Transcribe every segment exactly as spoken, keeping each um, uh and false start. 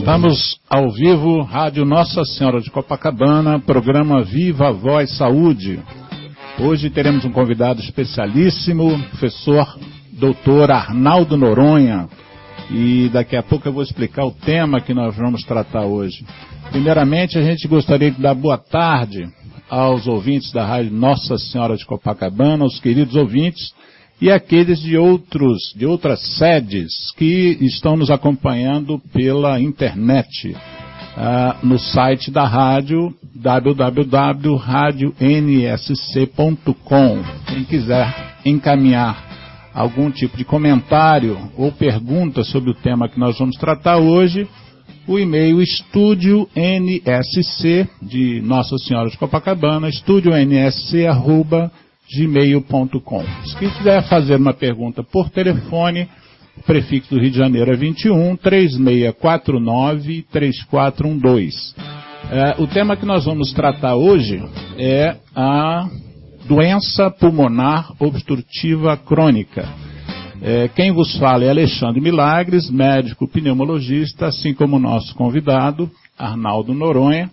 Estamos ao vivo, Rádio Nossa Senhora de Copacabana, programa Viva a Voz Saúde. Hoje teremos um convidado especialíssimo, professor doutor Arnaldo Noronha, e daqui a pouco eu vou explicar o tema que nós vamos tratar hoje. Primeiramente, a gente gostaria de dar boa tarde aos ouvintes da Rádio Nossa Senhora de Copacabana, aos queridos ouvintes, e aqueles de, outros, de outras sedes que estão nos acompanhando pela internet, ah, no site da rádio, w w w ponto radio n s c ponto com. Quem quiser encaminhar algum tipo de comentário ou pergunta sobre o tema que nós vamos tratar hoje, o e-mail estúdio N S C, de Nossa Senhora de Copacabana, estúdio N S C, arroba, gmail ponto com. Se quiser fazer uma pergunta por telefone, o prefixo do Rio de Janeiro é vinte e um, três seis quatro nove, três quatro um dois. É, o tema que nós vamos tratar hoje é a doença pulmonar obstrutiva crônica. É, quem vos fala é Alexandre Milagres, médico pneumologista, assim como o nosso convidado, Arnaldo Noronha.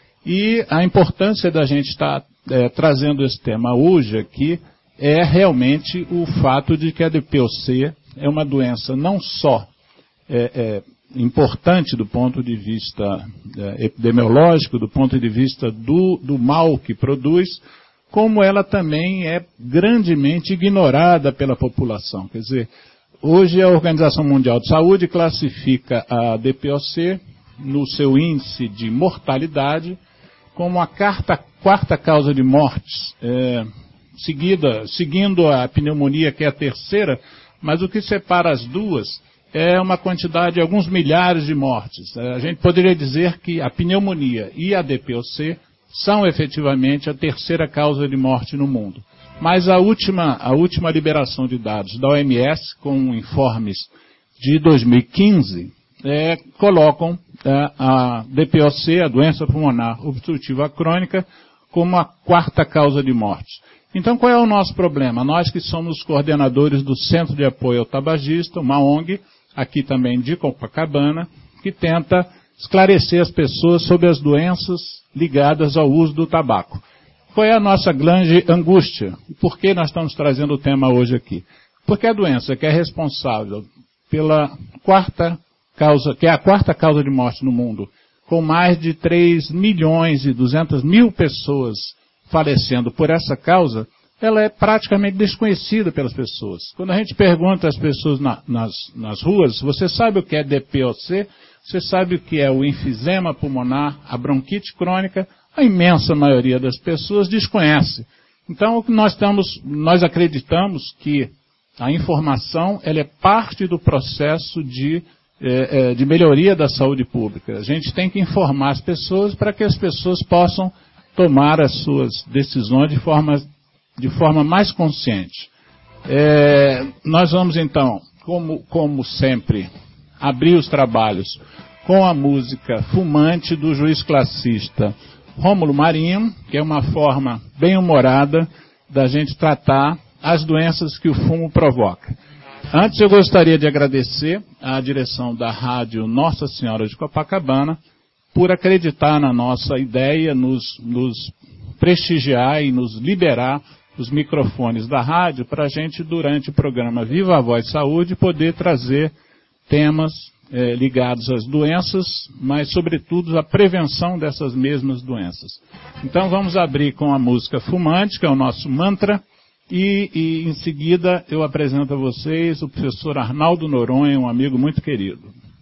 E a importância da gente estar É, trazendo esse tema hoje aqui é realmente o fato de que a D P O C é uma doença não só é, é, importante do ponto de vista é, epidemiológico, do ponto de vista do, do mal que produz, como ela também é grandemente ignorada pela população. Quer dizer, hoje a Organização Mundial de Saúde classifica a D P O C no seu índice de mortalidade como a quarta, quarta causa de mortes, é, seguida, seguindo a pneumonia, que é a terceira, mas o que separa as duas é uma quantidade de alguns milhares de mortes. É, a gente poderia dizer que a pneumonia e a D P O C são efetivamente a terceira causa de morte no mundo. Mas a última, a última liberação de dados da O M S, com informes de dois mil e quinze, é, colocam a D P O C, a doença pulmonar obstrutiva crônica, como a quarta causa de morte. Então, qual é o nosso problema? Nós que somos coordenadores do Centro de Apoio ao Tabagista, uma O N G, aqui também de Copacabana, que tenta esclarecer as pessoas sobre as doenças ligadas ao uso do tabaco. Qual é a nossa grande angústia? E por que nós estamos trazendo o tema hoje aqui? Porque a doença que é responsável pela quarta causa, que é a quarta causa de morte no mundo, com mais de três milhões e duzentas mil pessoas falecendo por essa causa, ela é praticamente desconhecida pelas pessoas. Quando a gente pergunta às pessoas na, nas, nas ruas, você sabe o que é D P O C? Você sabe o que é o enfisema pulmonar, a bronquite crônica? A imensa maioria das pessoas desconhece. Então, o que nós estamos, nós acreditamos que a informação, ela é parte do processo de É, é, de melhoria da saúde pública. A gente tem que informar as pessoas para que as pessoas possam tomar as suas decisões de forma, de forma mais consciente. É, nós vamos então, como, como sempre, abrir os trabalhos com a música Fumante do juiz classista Rômulo Marinho, que é uma forma bem humorada da gente tratar as doenças que o fumo provoca. Antes eu gostaria de agradecer à direção da Rádio Nossa Senhora de Copacabana por acreditar na nossa ideia, nos, nos prestigiar e nos liberar os microfones da rádio para a gente, durante o programa Viva a Voz Saúde, poder trazer temas eh, ligados às doenças, mas sobretudo à prevenção dessas mesmas doenças. Então vamos abrir com a música Fumante, que é o nosso mantra. E, e em seguida eu apresento a vocês o professor Arnaldo Noronha, um amigo muito querido.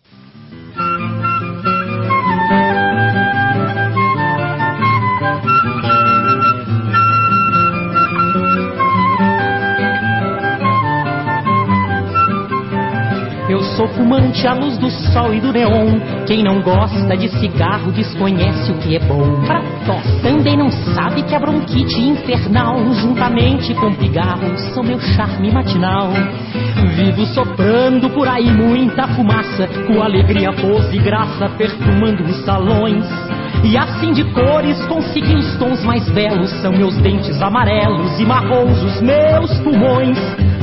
Eu sou fumante à luz do sol e do neon. Quem não gosta de cigarro desconhece o que é bom. Pra tosse também não sabe que a bronquite infernal, juntamente com pigarro, são meu charme matinal. Vivo soprando por aí muita fumaça, com alegria, pose e graça, perfumando os salões. E assim de cores consegui os tons mais belos, são meus dentes amarelos e marrons os meus pulmões.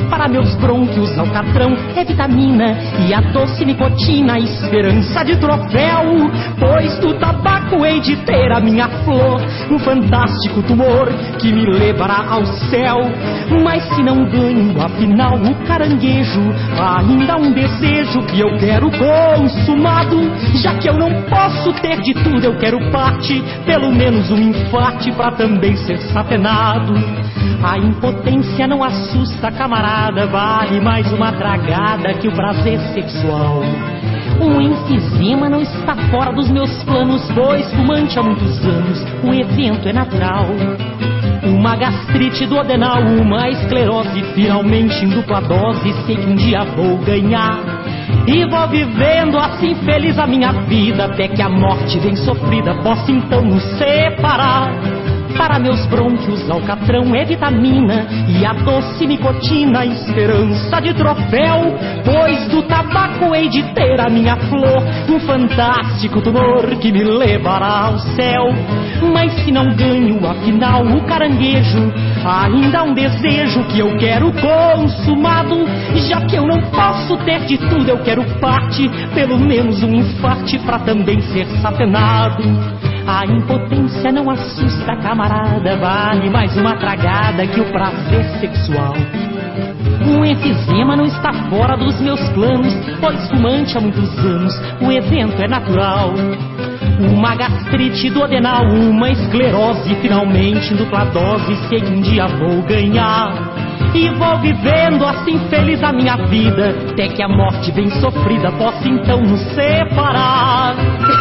Para meus brônquios, alcatrão é vitamina e a doce nicotina, esperança de troféu. Pois do tabaco hei de ter a minha flor, um fantástico tumor que me levará ao céu. Mas se não ganho, afinal, o caranguejo, ainda um desejo que eu quero consumado. Já que eu não posso ter de tudo, eu quero parte, pelo menos um infarte pra também ser sapenado. A impotência não assusta, camarada, vale mais uma tragada que o prazer sexual. Um enfisema não está fora dos meus planos, pois fumante há muitos anos, o evento é natural. Uma gastrite duodenal, uma esclerose, finalmente em dupla dose, sei que um dia vou ganhar. E vou vivendo assim feliz a minha vida, até que a morte bem sofrida possa então nos separar. Para meus brônquios, alcatrão é vitamina e a doce nicotina, esperança de troféu. Pois do tabaco hei de ter a minha flor, um fantástico tumor que me levará ao céu. Mas se não ganho, afinal, o caranguejo, ainda um desejo que eu quero consumado. Já que eu não posso ter de tudo, eu quero parte, pelo menos um infarte pra também ser sapenado. A impotência não assusta, camarada, vale mais uma tragada que o prazer sexual. Um enfisema não está fora dos meus planos, pois fumante há muitos anos, o evento é natural. Uma gastrite duodenal, uma esclerose, finalmente em dupla dose, sei que um dia vou ganhar. E vou vivendo assim feliz a minha vida, até que a morte bem sofrida possa então nos separar.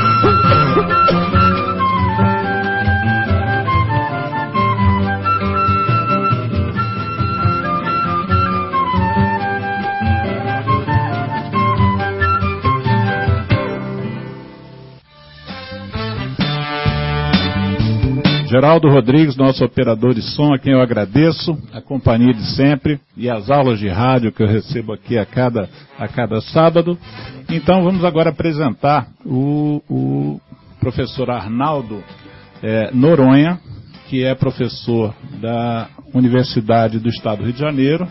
Geraldo Rodrigues, nosso operador de som, a quem eu agradeço, a companhia de sempre e as aulas de rádio que eu recebo aqui a cada, a cada sábado. Então vamos agora apresentar o, o professor Arnaldo é, Noronha, que é professor da Universidade do Estado do Rio de Janeiro,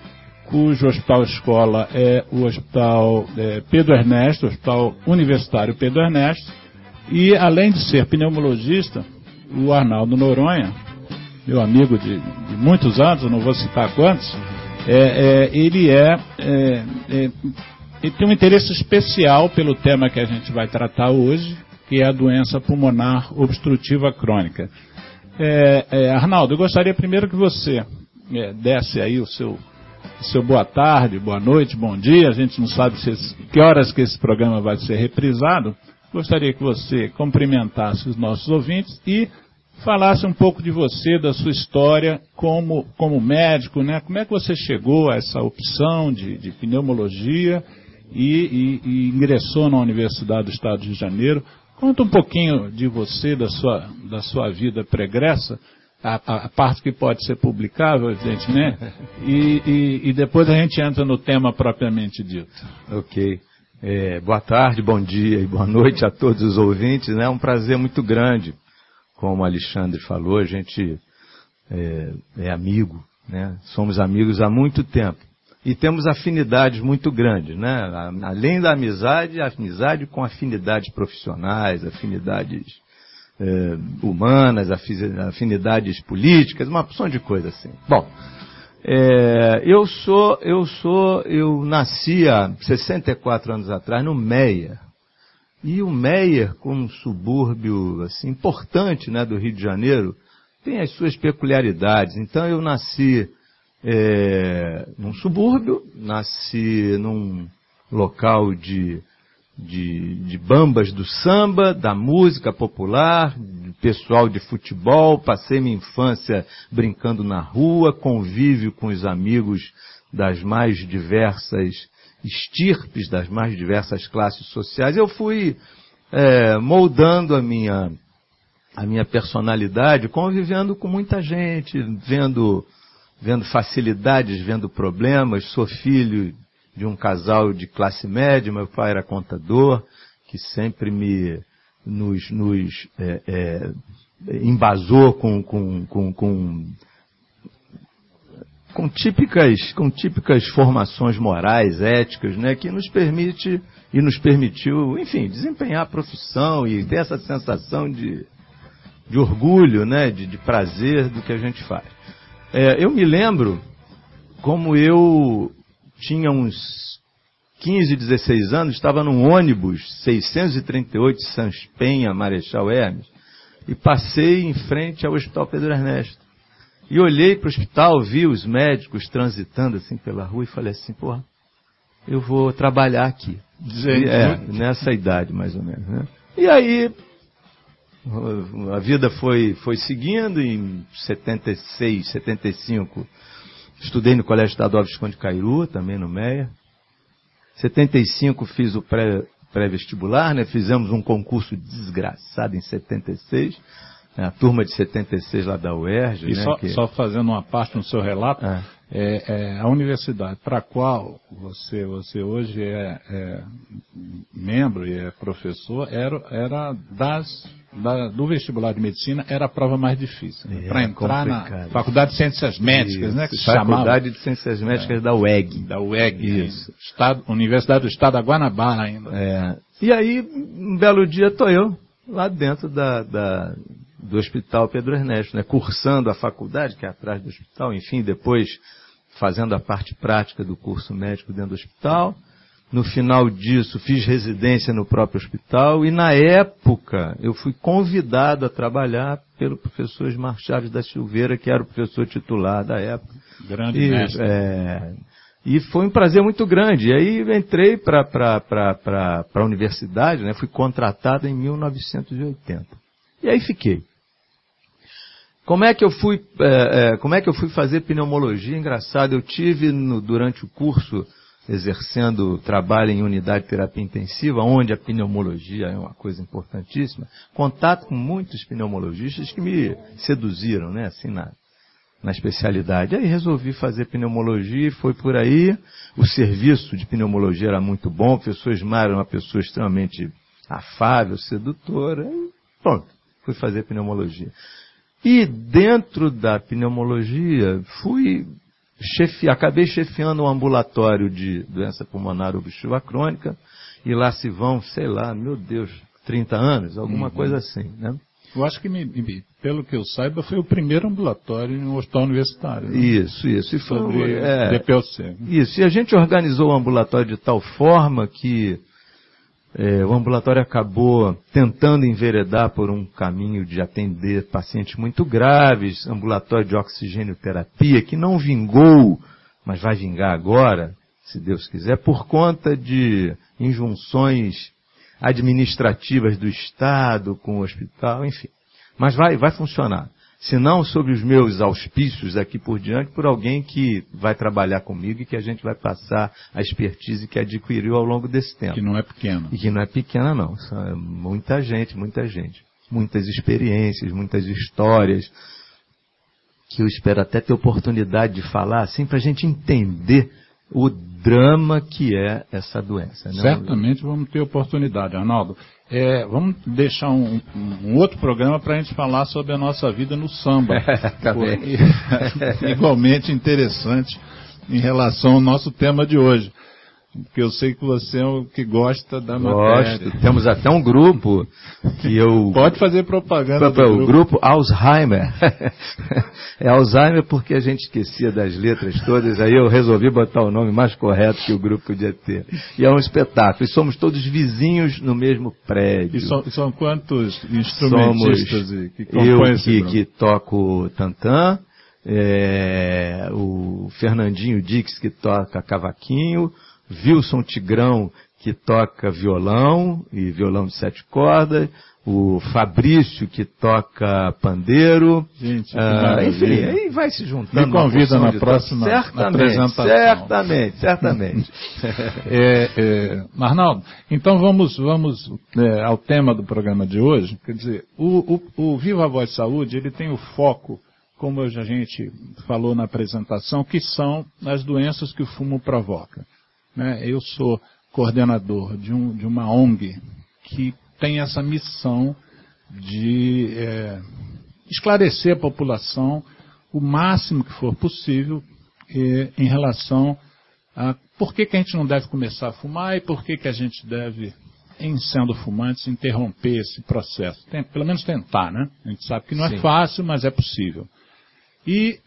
cujo hospital escola é o Hospital é, Pedro Ernesto, Hospital Universitário Pedro Ernesto, e além de ser pneumologista, o Arnaldo Noronha, meu amigo de, de muitos anos, eu não vou citar quantos, é, é, ele, é, é, é, ele tem um interesse especial pelo tema que a gente vai tratar hoje, que é a doença pulmonar obstrutiva crônica. É, é, Arnaldo, eu gostaria primeiro que você é, desse aí o seu, o seu boa tarde, boa noite, bom dia. A gente não sabe se esse, que horas que esse programa vai ser reprisado. Gostaria que você cumprimentasse os nossos ouvintes e falasse um pouco de você, da sua história como, como médico, né? Como é que você chegou a essa opção de, de pneumologia e, e, e ingressou na Universidade do Estado do Rio de Janeiro? Conta um pouquinho de você, da sua, da sua vida pregressa, a, a, a parte que pode ser publicável, evidentemente, e, e, e depois a gente entra no tema propriamente dito. Ok. É, boa tarde, bom dia e boa noite a todos os ouvintes. É um prazer muito grande, como o Alexandre falou, a gente é, é amigo, né? Somos amigos há muito tempo e temos afinidades muito grandes, né? Além da amizade, amizade com afinidades profissionais, afinidades é, humanas, afinidades políticas, uma opção de coisa assim. Bom, É, eu sou, eu sou, eu nasci há sessenta e quatro anos atrás no Meier. E o Meier, como um subúrbio assim, importante, né, do Rio de Janeiro, tem as suas peculiaridades. Então eu nasci é, num subúrbio, nasci num local de, de, de bambas do samba, da música popular, pessoal de futebol, passei minha infância brincando na rua, convívio com os amigos das mais diversas estirpes, das mais diversas classes sociais. Eu fui é, moldando a minha, a minha personalidade, convivendo com muita gente, vendo, vendo facilidades, vendo problemas. Sou filho de um casal de classe média, meu pai era contador, que sempre me... nos, nos é, é, embasou com, com, com, com com típicas, com típicas formações morais, éticas, né, que nos permite e nos permitiu, enfim, desempenhar a profissão e ter essa sensação de, de orgulho, né, de, de prazer do que a gente faz. É, eu me lembro como eu tinha uns quinze, dezesseis anos, estava num ônibus seiscentos e trinta e oito Sans Penha, Marechal Hermes, e passei em frente ao Hospital Pedro Ernesto. E olhei para o hospital, vi os médicos transitando assim pela rua e falei assim, porra, eu vou trabalhar aqui. Gente, é, nessa idade, mais ou menos. Né? E aí, a vida foi, foi seguindo, em setenta e seis, setenta e cinco, estudei no Colégio Estadual Visconde Cairu, também no Meia. Em setenta e cinco fiz o pré, pré-vestibular, né? Fizemos um concurso desgraçado em setenta e seis, né? A turma de setenta e seis lá da U E R J. E né? só, que... só fazendo uma parte no seu relato, é. É, é, a universidade para a qual você, você hoje é, é membro e é professor, era, era das, da, do vestibular de medicina, era a prova mais difícil. Né? É, para entrar complicado. na Faculdade de Ciências Médicas, Isso, né? Que se Faculdade chamava, de Ciências Médicas é, da U E G. Da U E G, Isso. Estado, Universidade do Estado da Guanabara ainda. É. E aí, um belo dia, estou eu lá dentro da, da, do Hospital Pedro Ernesto, né? Cursando a faculdade, que é atrás do hospital, enfim, depois fazendo a parte prática do curso médico dentro do hospital. No final disso, fiz residência no próprio hospital e, na época, eu fui convidado a trabalhar pelo professor Esmar Chaves da Silveira, que era o professor titular da época. Grande e, mestre. É, e foi um prazer muito grande. E aí entrei para a universidade, né, fui contratado em mil novecentos e oitenta. E aí fiquei. Como é que eu fui, é, é, como é que eu fui fazer pneumologia? Engraçado, eu tive no, durante o curso, exercendo trabalho em unidade de terapia intensiva, onde a pneumologia é uma coisa importantíssima, contato com muitos pneumologistas que me seduziram, né, assim, na, na especialidade. Aí resolvi fazer pneumologia e foi por aí. O serviço de pneumologia era muito bom, o professor Esmar era uma pessoa extremamente afável, sedutora, e pronto, fui fazer pneumologia. E dentro da pneumologia, fui chefe, acabei chefiando um ambulatório de doença pulmonar obstrutiva crônica, e lá se vão, sei lá, meu Deus, trinta anos, alguma uhum. coisa assim, né? Eu acho que, me, me, pelo que eu saiba, foi o primeiro ambulatório em um hospital universitário. Né? Isso, isso. E foi, sobre é, D P O C. Isso, e a gente organizou o ambulatório de tal forma que É, o ambulatório acabou tentando enveredar por um caminho de atender pacientes muito graves, ambulatório de oxigênio-terapia, que não vingou, mas vai vingar agora, se Deus quiser, por conta de injunções administrativas do Estado com o hospital, enfim. Mas vai, vai funcionar. Se não sob os meus auspícios daqui por diante, por alguém que vai trabalhar comigo e que a gente vai passar a expertise que adquiriu ao longo desse tempo. Que não é pequena. E que não é pequena, não. É muita gente, muita gente. Muitas experiências, muitas histórias, que eu espero até ter oportunidade de falar, assim, para a gente entender o drama que é essa doença. Né? Certamente vamos ter oportunidade, Arnaldo. É, vamos deixar um, um outro programa para a gente falar sobre a nossa vida no samba. Igualmente interessante em relação ao nosso tema de hoje. Porque eu sei que você é o que gosta da matéria. Gosto. Temos até um grupo que eu... Pode fazer propaganda do o grupo. grupo Alzheimer. É Alzheimer porque a gente esquecia das letras todas, aí eu resolvi botar o nome mais correto que o grupo podia ter. E é um espetáculo. E somos todos vizinhos no mesmo prédio. E são, são quantos instrumentistas somos que compõem eu esse que, grupo? que toco tantã, é, o Fernandinho Dix que toca cavaquinho, Wilson Tigrão, que toca violão, e violão de sete cordas, o Fabrício, que toca pandeiro. Gente, ah, enfim, aí vai se juntando. Me convida na próxima certamente, apresentação. Certamente, certamente. é, é, Arnaldo, então vamos, vamos é, ao tema do programa de hoje. Quer dizer, o, o, o Viva Voz Saúde, ele tem o foco, como a gente falou na apresentação, que são as doenças que o fumo provoca. Eu sou coordenador de, um, de uma O N G que tem essa missão de é, esclarecer a população o máximo que for possível eh, em relação a por que, que a gente não deve começar a fumar e por que, que a gente deve, em sendo fumantes, interromper esse processo. Tem, pelo menos tentar, né? A gente sabe que não Sim. é fácil, mas é possível. E,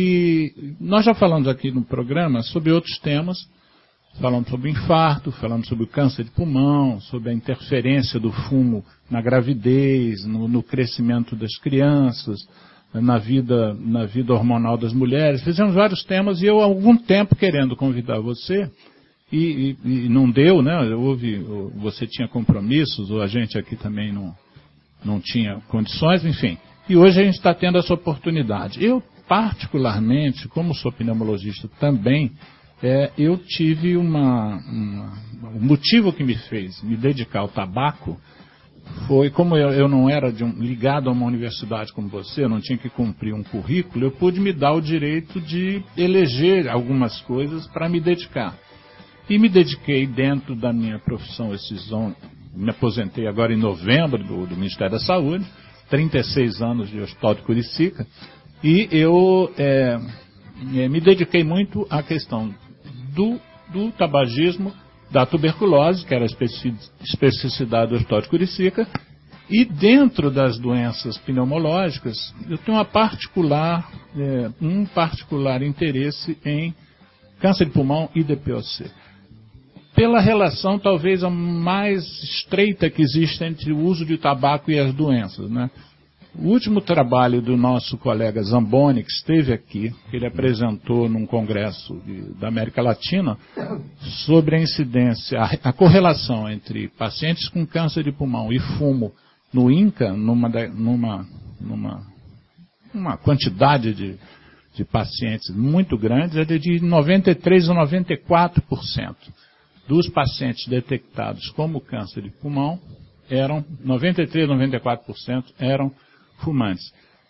e nós já falamos aqui no programa sobre outros temas, falamos sobre o infarto, falamos sobre o câncer de pulmão, sobre a interferência do fumo na gravidez, no, no crescimento das crianças, na vida, na vida hormonal das mulheres. Fizemos vários temas e eu há algum tempo querendo convidar você, e, e, e não deu, né? Houve, você tinha compromissos, ou a gente aqui também não, não tinha condições, enfim. E hoje a gente está tendo essa oportunidade. Eu, particularmente, como sou pneumologista também, é, eu tive uma, uma... O motivo que me fez me dedicar ao tabaco foi, como eu, eu não era de um, ligado a uma universidade como você, eu não tinha que cumprir um currículo, eu pude me dar o direito de eleger algumas coisas para me dedicar. E me dediquei dentro da minha profissão, esses on... me aposentei agora em novembro do, do Ministério da Saúde, trinta e seis anos de Hospital de Curicica, e eu é, me dediquei muito à questão do, do tabagismo, da tuberculose, que era a especificidade do Hospital de Curicica, e dentro das doenças pneumológicas, eu tenho uma particular, é, um particular interesse em câncer de pulmão e D P O C. Pela relação talvez a mais estreita que existe entre o uso de tabaco e as doenças, né? O último trabalho do nosso colega Zamboni, que esteve aqui, que ele apresentou num congresso de, da América Latina, sobre a incidência, a, a correlação entre pacientes com câncer de pulmão e fumo no INCA, numa, numa, numa uma quantidade de, de pacientes muito grande, é de noventa e três a noventa e quatro por cento dos pacientes detectados como câncer de pulmão eram, noventa e três a noventa e quatro por cento eram fumantes.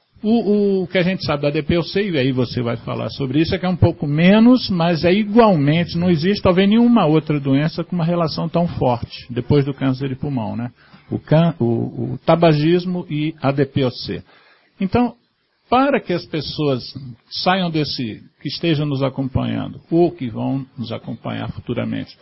O, o que a gente sabe da D P O C, e aí você vai falar sobre isso, é que é um pouco menos, mas é igualmente, não existe talvez nenhuma outra doença com uma relação tão forte, depois do câncer de pulmão, né? O, can, o, o tabagismo e a D P O C. Então, para que as pessoas saiam desse, que estejam nos acompanhando, ou que vão nos acompanhar futuramente,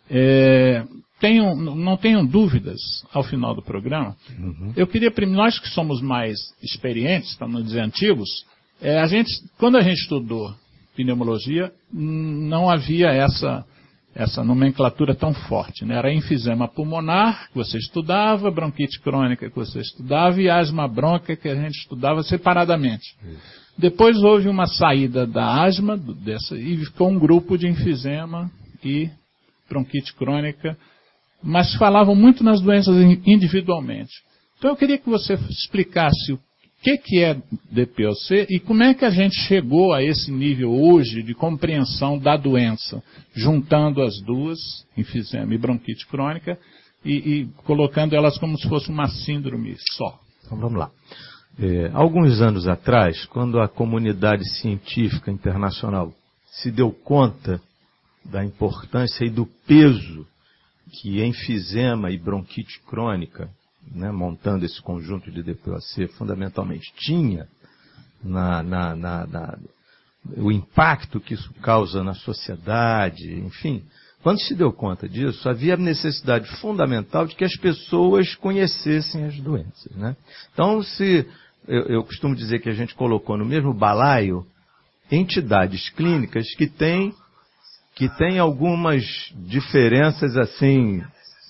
é, tenham, não tenham dúvidas ao final do programa. Uhum. Eu queria, nós que somos mais experientes, para não dizer antigos, é, a gente, quando a gente estudou pneumologia, não havia essa, essa nomenclatura tão forte, né? Era enfisema pulmonar, que você estudava, bronquite crônica, que você estudava, e asma brônquica, que a gente estudava separadamente. Isso. Depois houve uma saída da asma, dessa, e ficou um grupo de enfisema e bronquite crônica, mas falavam muito nas doenças individualmente. Então eu queria que você explicasse o que, que é D P O C e como é que a gente chegou a esse nível hoje de compreensão da doença, juntando as duas, enfisema e bronquite crônica, e, e colocando elas como se fosse uma síndrome só. Então vamos lá. É, alguns anos atrás, quando a comunidade científica internacional se deu conta da importância e do peso que enfisema e bronquite crônica, né, montando esse conjunto de D P O C, fundamentalmente tinha na, na, na, na, o impacto que isso causa na sociedade, enfim. Quando se deu conta disso, havia a necessidade fundamental de que as pessoas conhecessem as doenças, né? Então, se eu, eu costumo dizer que a gente colocou no mesmo balaio entidades clínicas que têm que tem algumas diferenças assim,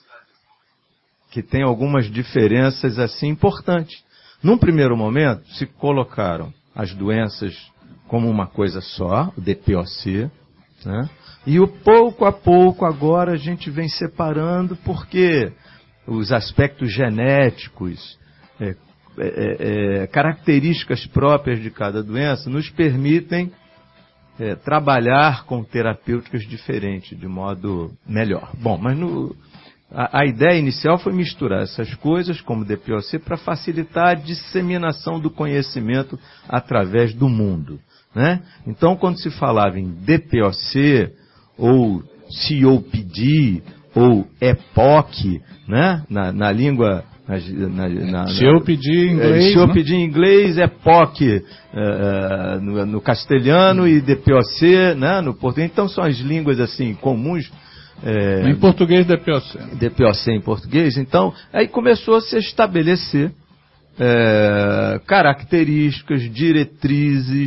que tem algumas diferenças assim importantes. Num primeiro momento, se colocaram as doenças como uma coisa só, o D P O C, né? E o pouco a pouco agora a gente vem separando porque os aspectos genéticos, é, é, é, características próprias de cada doença nos permitem É, trabalhar com terapêuticas diferentes, de modo melhor. Bom, mas no, a, a ideia inicial foi misturar essas coisas, como D P O C, para facilitar a disseminação do conhecimento através do mundo, né? Então, quando se falava em D P O C, ou C O P D, ou E P O C, né? na, na língua Na, na, se eu pedir inglês... Se eu né? pedir inglês, é P O C uh, no, no castelhano e D P O C, né, no português. Então são as línguas assim comuns. É, em português, D P O C. D P O C em português. Então, aí começou a se estabelecer é, características, diretrizes,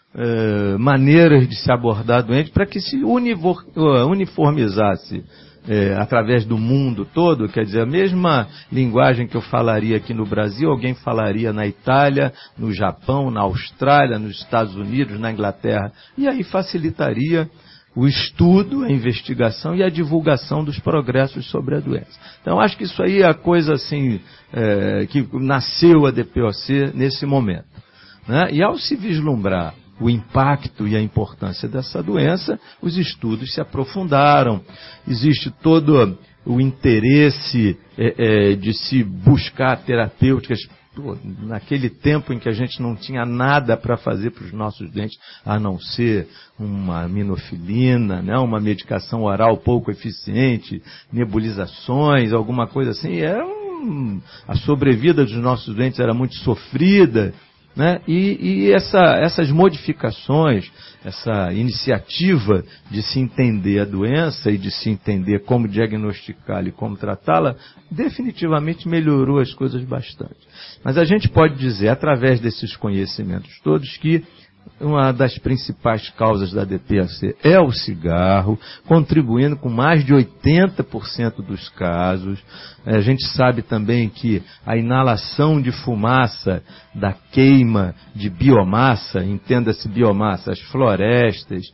é, maneiras de se abordar a doente para que se univor, uniformizasse é, através do mundo todo. Quer dizer, a mesma linguagem que eu falaria aqui no Brasil, alguém falaria na Itália, no Japão, na Austrália, nos Estados Unidos, na Inglaterra. E aí facilitaria o estudo, a investigação e a divulgação dos progressos sobre a doença. Então, acho que isso aí é a coisa assim, é, que nasceu a D P O C nesse momento, né? E ao se vislumbrar o impacto e a importância dessa doença, os estudos se aprofundaram. Existe todo o interesse é, é, de se buscar terapêuticas. Pô, naquele tempo em que a gente não tinha nada para fazer para os nossos dentes, a não ser uma minofilina, né, uma medicação oral pouco eficiente, nebulizações, alguma coisa assim, era um, a sobrevida dos nossos dentes era muito sofrida, né, e, e essa, essas modificações, essa iniciativa de se entender a doença e de se entender como diagnosticá-la e como tratá-la, definitivamente melhorou as coisas bastante. Mas a gente pode dizer, através desses conhecimentos todos, que uma das principais causas da D P O C é o cigarro, contribuindo com mais de oitenta por cento dos casos. A gente sabe também que a inalação de fumaça da queima de biomassa, entenda-se biomassa, as florestas,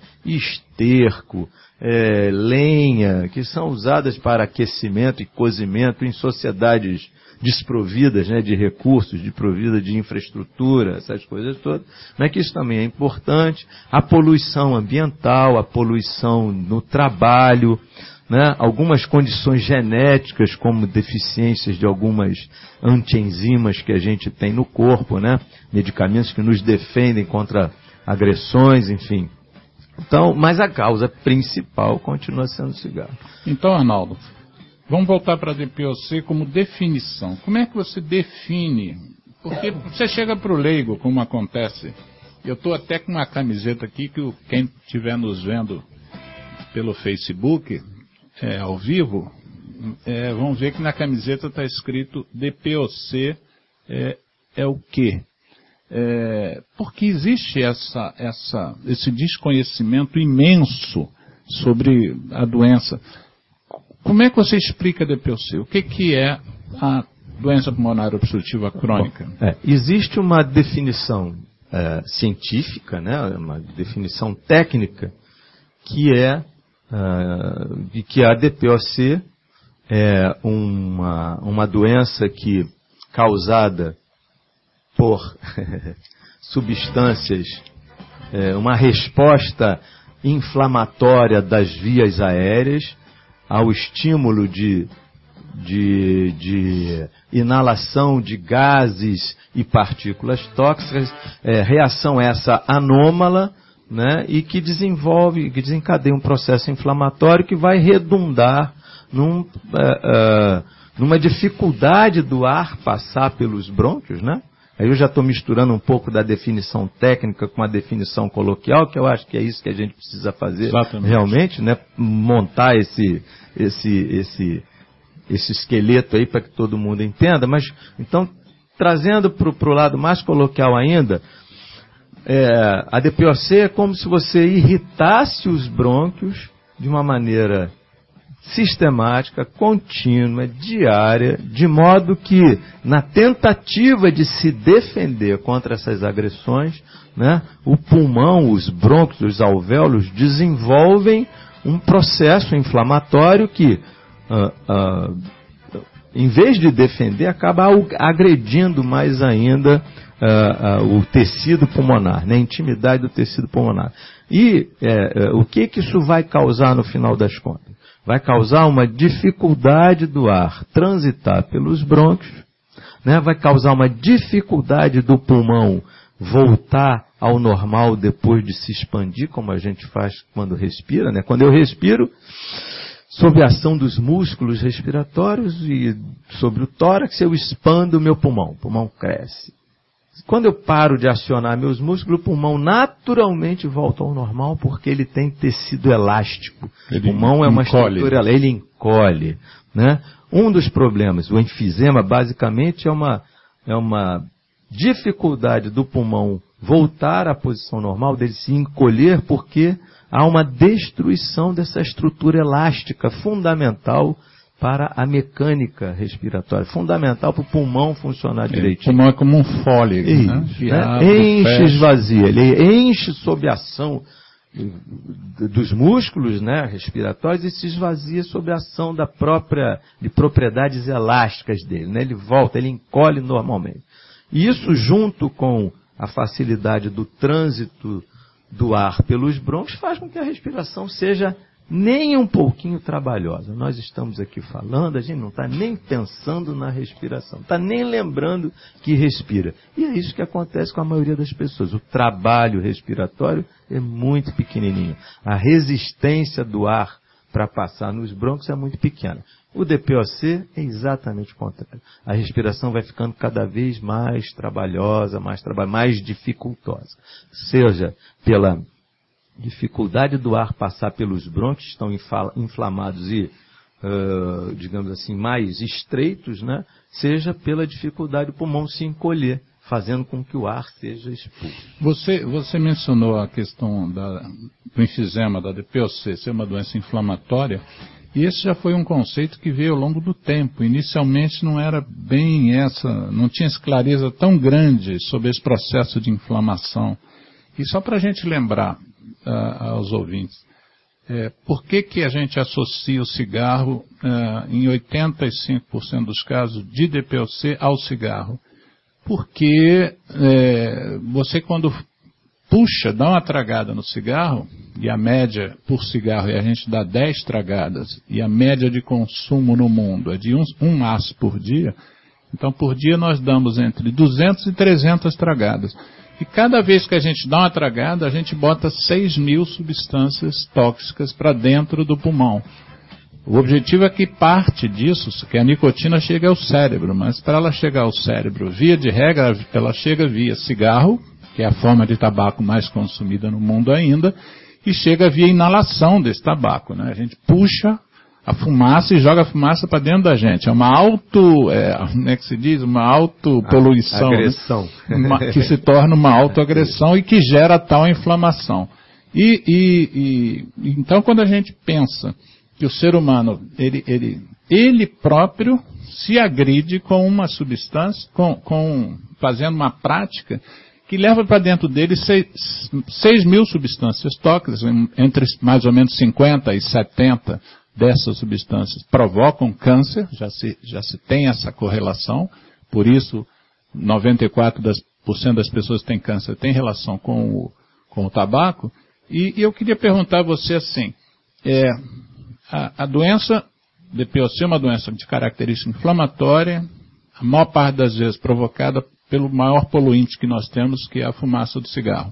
esterco, é, lenha, que são usadas para aquecimento e cozimento em sociedades desprovidas, né, de recursos, desprovidas de infraestrutura, essas coisas todas, mas que isso também é importante. A poluição ambiental, a poluição no trabalho, né, algumas condições genéticas, como deficiências de algumas antienzimas que a gente tem no corpo, né, medicamentos que nos defendem contra agressões, enfim. Então, mas a causa principal continua sendo o cigarro. Então, Arnaldo, vamos voltar para a D P O C como definição. Como é que você define? Porque você chega para o leigo, como acontece. Eu estou até com uma camiseta aqui que quem estiver nos vendo pelo Facebook, é, ao vivo, é, vão ver que na camiseta está escrito D P O C é, é o quê? É, porque existe essa, essa, esse desconhecimento imenso sobre a doença. Como é que você explica a D P O C? O que, que é a doença pulmonar obstrutiva crônica? Bom, é, existe uma definição é, científica, né, uma definição técnica, que é uh, de que a D P O C é uma, uma doença que causada por substâncias, é, uma resposta inflamatória das vias aéreas ao estímulo de, de, de inalação de gases e partículas tóxicas, é, reação essa anômala, né, e que desenvolve, que desencadeia um processo inflamatório que vai redundar num, uh, uh, numa dificuldade do ar passar pelos brônquios, né? Aí eu já estou misturando um pouco da definição técnica com a definição coloquial, que eu acho que é isso que a gente precisa fazer. Exatamente. Realmente, né? Montar esse, esse, esse, esse esqueleto aí para que todo mundo entenda. Mas, então, trazendo para o lado mais coloquial ainda, é, a D P O C é como se você irritasse os brônquios de uma maneira sistemática, contínua, diária, de modo que, na tentativa de se defender contra essas agressões, né, o pulmão, os brônquios, os alvéolos desenvolvem um processo inflamatório que, uh, uh, em vez de defender, acaba agredindo mais ainda uh, uh, o tecido pulmonar, né, a intimidade do tecido pulmonar. E uh, uh, o que, que isso vai causar no final das contas? Vai causar uma dificuldade do ar transitar pelos brônquios, né? Vai causar uma dificuldade do pulmão voltar ao normal depois de se expandir, como a gente faz quando respira, né? Quando eu respiro, sob a ação dos músculos respiratórios e sobre o tórax, eu expando o meu pulmão. O pulmão cresce. Quando eu paro de acionar meus músculos, o pulmão naturalmente volta ao normal, porque ele tem tecido elástico. Ele o pulmão é uma encolhe. estrutura, ele encolhe. Né? Um dos problemas, o enfisema, basicamente, é uma, é uma dificuldade do pulmão voltar à posição normal, dele se encolher, porque há uma destruição dessa estrutura elástica fundamental para a mecânica respiratória, fundamental para o pulmão funcionar é, direitinho. O pulmão é como um fôlego, Isso, né? Fiado, né? Enche, esvazia, ele enche sob a ação dos músculos, né, respiratórios, e se esvazia sob a ação da própria, de propriedades elásticas dele, né? Ele volta, ele encolhe normalmente. E isso, junto com a facilidade do trânsito do ar pelos brônquios, faz com que a respiração seja nem um pouquinho trabalhosa. Nós estamos aqui falando, a gente não está nem pensando na respiração, está nem lembrando que respira. E é isso que acontece com a maioria das pessoas. O trabalho respiratório é muito pequenininho. A resistência do ar para passar nos brônquios é muito pequena. O D P O C é exatamente o contrário. A respiração vai ficando cada vez mais trabalhosa, mais, traba- mais dificultosa. Seja pela dificuldade do ar passar pelos brônquios, que estão inflamados e, uh, digamos assim, mais estreitos, né? Seja pela dificuldade do pulmão se encolher, fazendo com que o ar seja expulso. Você, você mencionou a questão da, do enfisema, da D P O C, ser uma doença inflamatória, e esse já foi um conceito que veio ao longo do tempo. Inicialmente não era bem essa, não tinha essa clareza tão grande sobre esse processo de inflamação. E só para a gente lembrar uh, aos ouvintes, é, por que que a gente associa o cigarro, uh, em oitenta e cinco por cento dos casos, de D P O C ao cigarro? Porque é, você quando puxa, dá uma tragada no cigarro, e a média por cigarro, e a gente dá dez tragadas, e a média de consumo no mundo é de um, um maço por dia, então por dia nós damos entre duzentas e trezentas tragadas. E cada vez que a gente dá uma tragada, a gente bota seis mil substâncias tóxicas para dentro do pulmão. O objetivo é que parte disso, que a nicotina chegue ao cérebro, mas para ela chegar ao cérebro, via de regra, ela chega via cigarro, que é a forma de tabaco mais consumida no mundo ainda, e chega via inalação desse tabaco, né? A gente puxa a fumaça e joga a fumaça para dentro da gente. É uma auto, é, como é que se diz? Uma autopoluição, agressão, né? Uma, que se torna uma autoagressão e que gera tal inflamação. E, e, e então quando a gente pensa que o ser humano, ele, ele, ele próprio se agride com uma substância, com, com, fazendo uma prática que leva para dentro dele seis mil substâncias tóxicas, entre mais ou menos cinquenta e setenta dessas substâncias provocam câncer, já se, já se tem essa correlação, por isso noventa e quatro por cento das pessoas que têm câncer têm relação com o, com o tabaco. E, e eu queria perguntar a você assim, é, a, a doença D P O C é uma doença de característica inflamatória, a maior parte das vezes provocada pelo maior poluinte que nós temos, que é a fumaça do cigarro.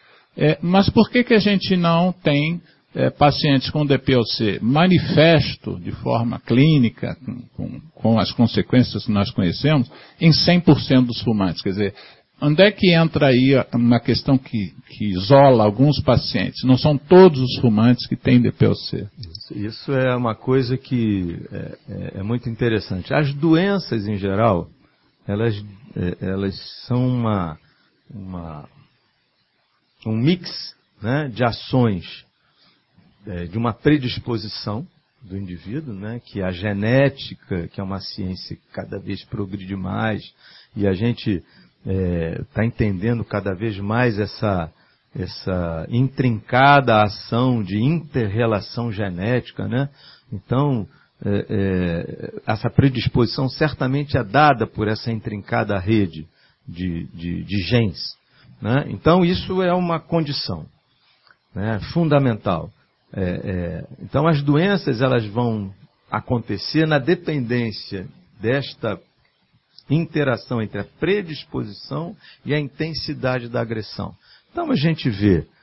É, mas por que que a gente não tem é, pacientes com D P O C manifesto de forma clínica, com, com, com as consequências que nós conhecemos, em cem por cento dos fumantes? Quer dizer, onde é que entra aí uma questão que, que isola alguns pacientes? Não são todos os fumantes que têm D P O C. Isso, isso é uma coisa que é, é, é muito interessante. As doenças, em geral, elas, é, elas são uma, uma, um mix, né, de ações, é, de uma predisposição do indivíduo, né, que a genética, que é uma ciência que cada vez progride mais, e a gente está é, entendendo cada vez mais essa, essa intrincada ação de inter-relação genética, né? Então, é, é, essa predisposição certamente é dada por essa intrincada rede de, de, de genes, né? Então, isso é uma condição, né, fundamental. É, é, então, as doenças elas vão acontecer na dependência desta interação entre a predisposição e a intensidade da agressão. Então a gente vê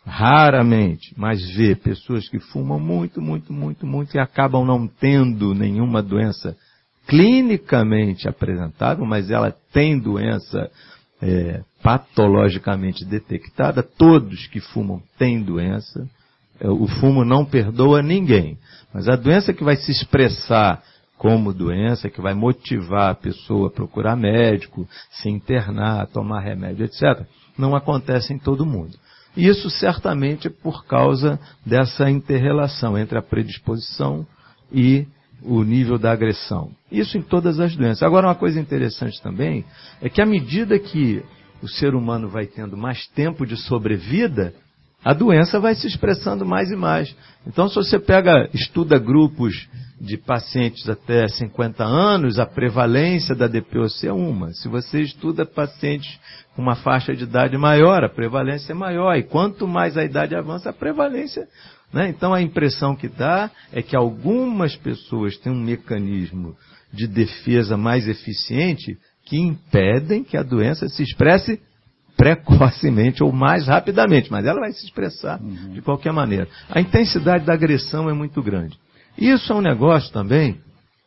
raramente, mas vê pessoas que fumam muito, muito, muito, muito e acabam não tendo nenhuma doença clinicamente apresentável, mas ela tem doença é, patologicamente detectada. Todos que fumam têm doença. O fumo não perdoa ninguém, mas a doença que vai se expressar como doença, que vai motivar a pessoa a procurar médico, se internar, tomar remédio, etcétera, não acontece em todo mundo. E isso certamente é por causa dessa inter-relação entre a predisposição e o nível da agressão. Isso em todas as doenças. Agora, uma coisa interessante também é que à medida que o ser humano vai tendo mais tempo de sobrevida, a doença vai se expressando mais e mais. Então, se você pega, estuda grupos de pacientes até cinquenta anos, a prevalência da D P O C é uma. Se você estuda pacientes com uma faixa de idade maior, a prevalência é maior. E quanto mais a idade avança, a prevalência... Né? Então, a impressão que dá é que algumas pessoas têm um mecanismo de defesa mais eficiente que impedem que a doença se expresse precocemente ou mais rapidamente, mas ela vai se expressar uhum. de qualquer maneira. A intensidade da agressão é muito grande. Isso é um negócio também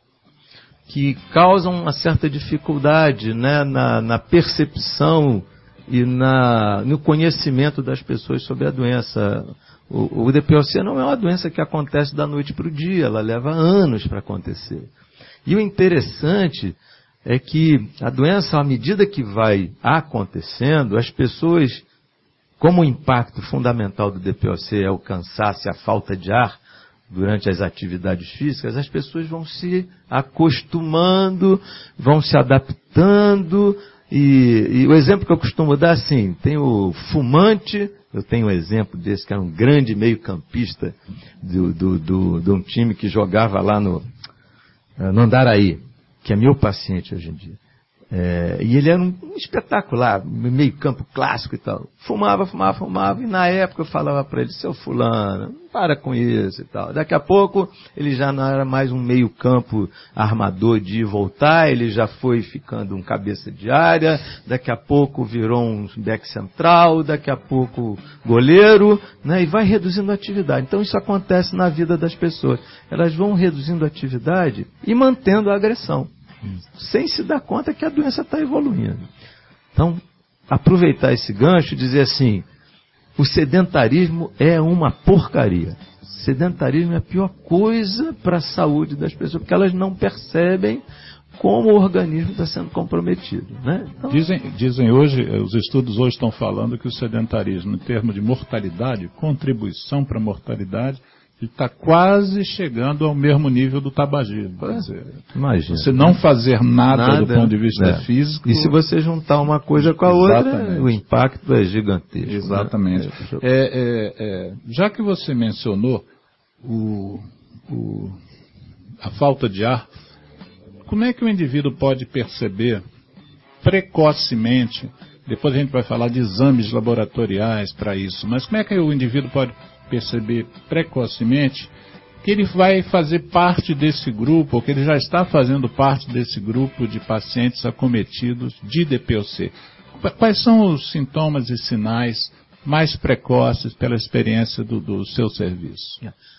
que causa uma certa dificuldade, né, na, na percepção e na, no conhecimento das pessoas sobre a doença. O, o D P O C não é uma doença que acontece da noite para o dia, ela leva anos para acontecer. E o interessante é que a doença, à medida que vai acontecendo, as pessoas, como o impacto fundamental do D P O C é o cansaço e a falta de ar durante as atividades físicas, as pessoas vão se acostumando, vão se adaptando, e, e o exemplo que eu costumo dar, assim, tem o fumante, eu tenho um exemplo desse, que era um grande meio-campista do, do, do, de um time que jogava lá no, no Andaraí, que é meu paciente hoje em dia. É, e ele era um, um espetacular, meio campo clássico e tal. Fumava, fumava, fumava, e na época eu falava para ele, seu fulano, para com isso e tal. Daqui a pouco ele já não era mais um meio campo armador de ir e voltar, ele já foi ficando um cabeça de área, daqui a pouco virou um back central, daqui a pouco goleiro, né, e vai reduzindo a atividade. Então isso acontece na vida das pessoas. Elas vão reduzindo a atividade e mantendo a agressão, sem se dar conta que a doença está evoluindo. Então, aproveitar esse gancho e dizer assim, o sedentarismo é uma porcaria. Sedentarismo é a pior coisa para a saúde das pessoas, porque elas não percebem como o organismo está sendo comprometido. Né? Então, dizem, dizem hoje, os estudos hoje estão falando que o sedentarismo, em termos de mortalidade, contribuição para a mortalidade, está quase chegando ao mesmo nível do tabagismo. Quer dizer, imagina. Você não fazer nada, nada do ponto de vista é. físico... E se você juntar uma coisa com a outra, o impacto é gigantesco. Exatamente. Né? É, é, é, já que você mencionou o, o, a falta de ar, como é que o indivíduo pode perceber precocemente, depois a gente vai falar de exames laboratoriais para isso, mas como é que o indivíduo pode perceber precocemente que ele vai fazer parte desse grupo, ou que ele já está fazendo parte desse grupo de pacientes acometidos de D P O C? Quais são os sintomas e sinais mais precoces pela experiência do, do seu serviço?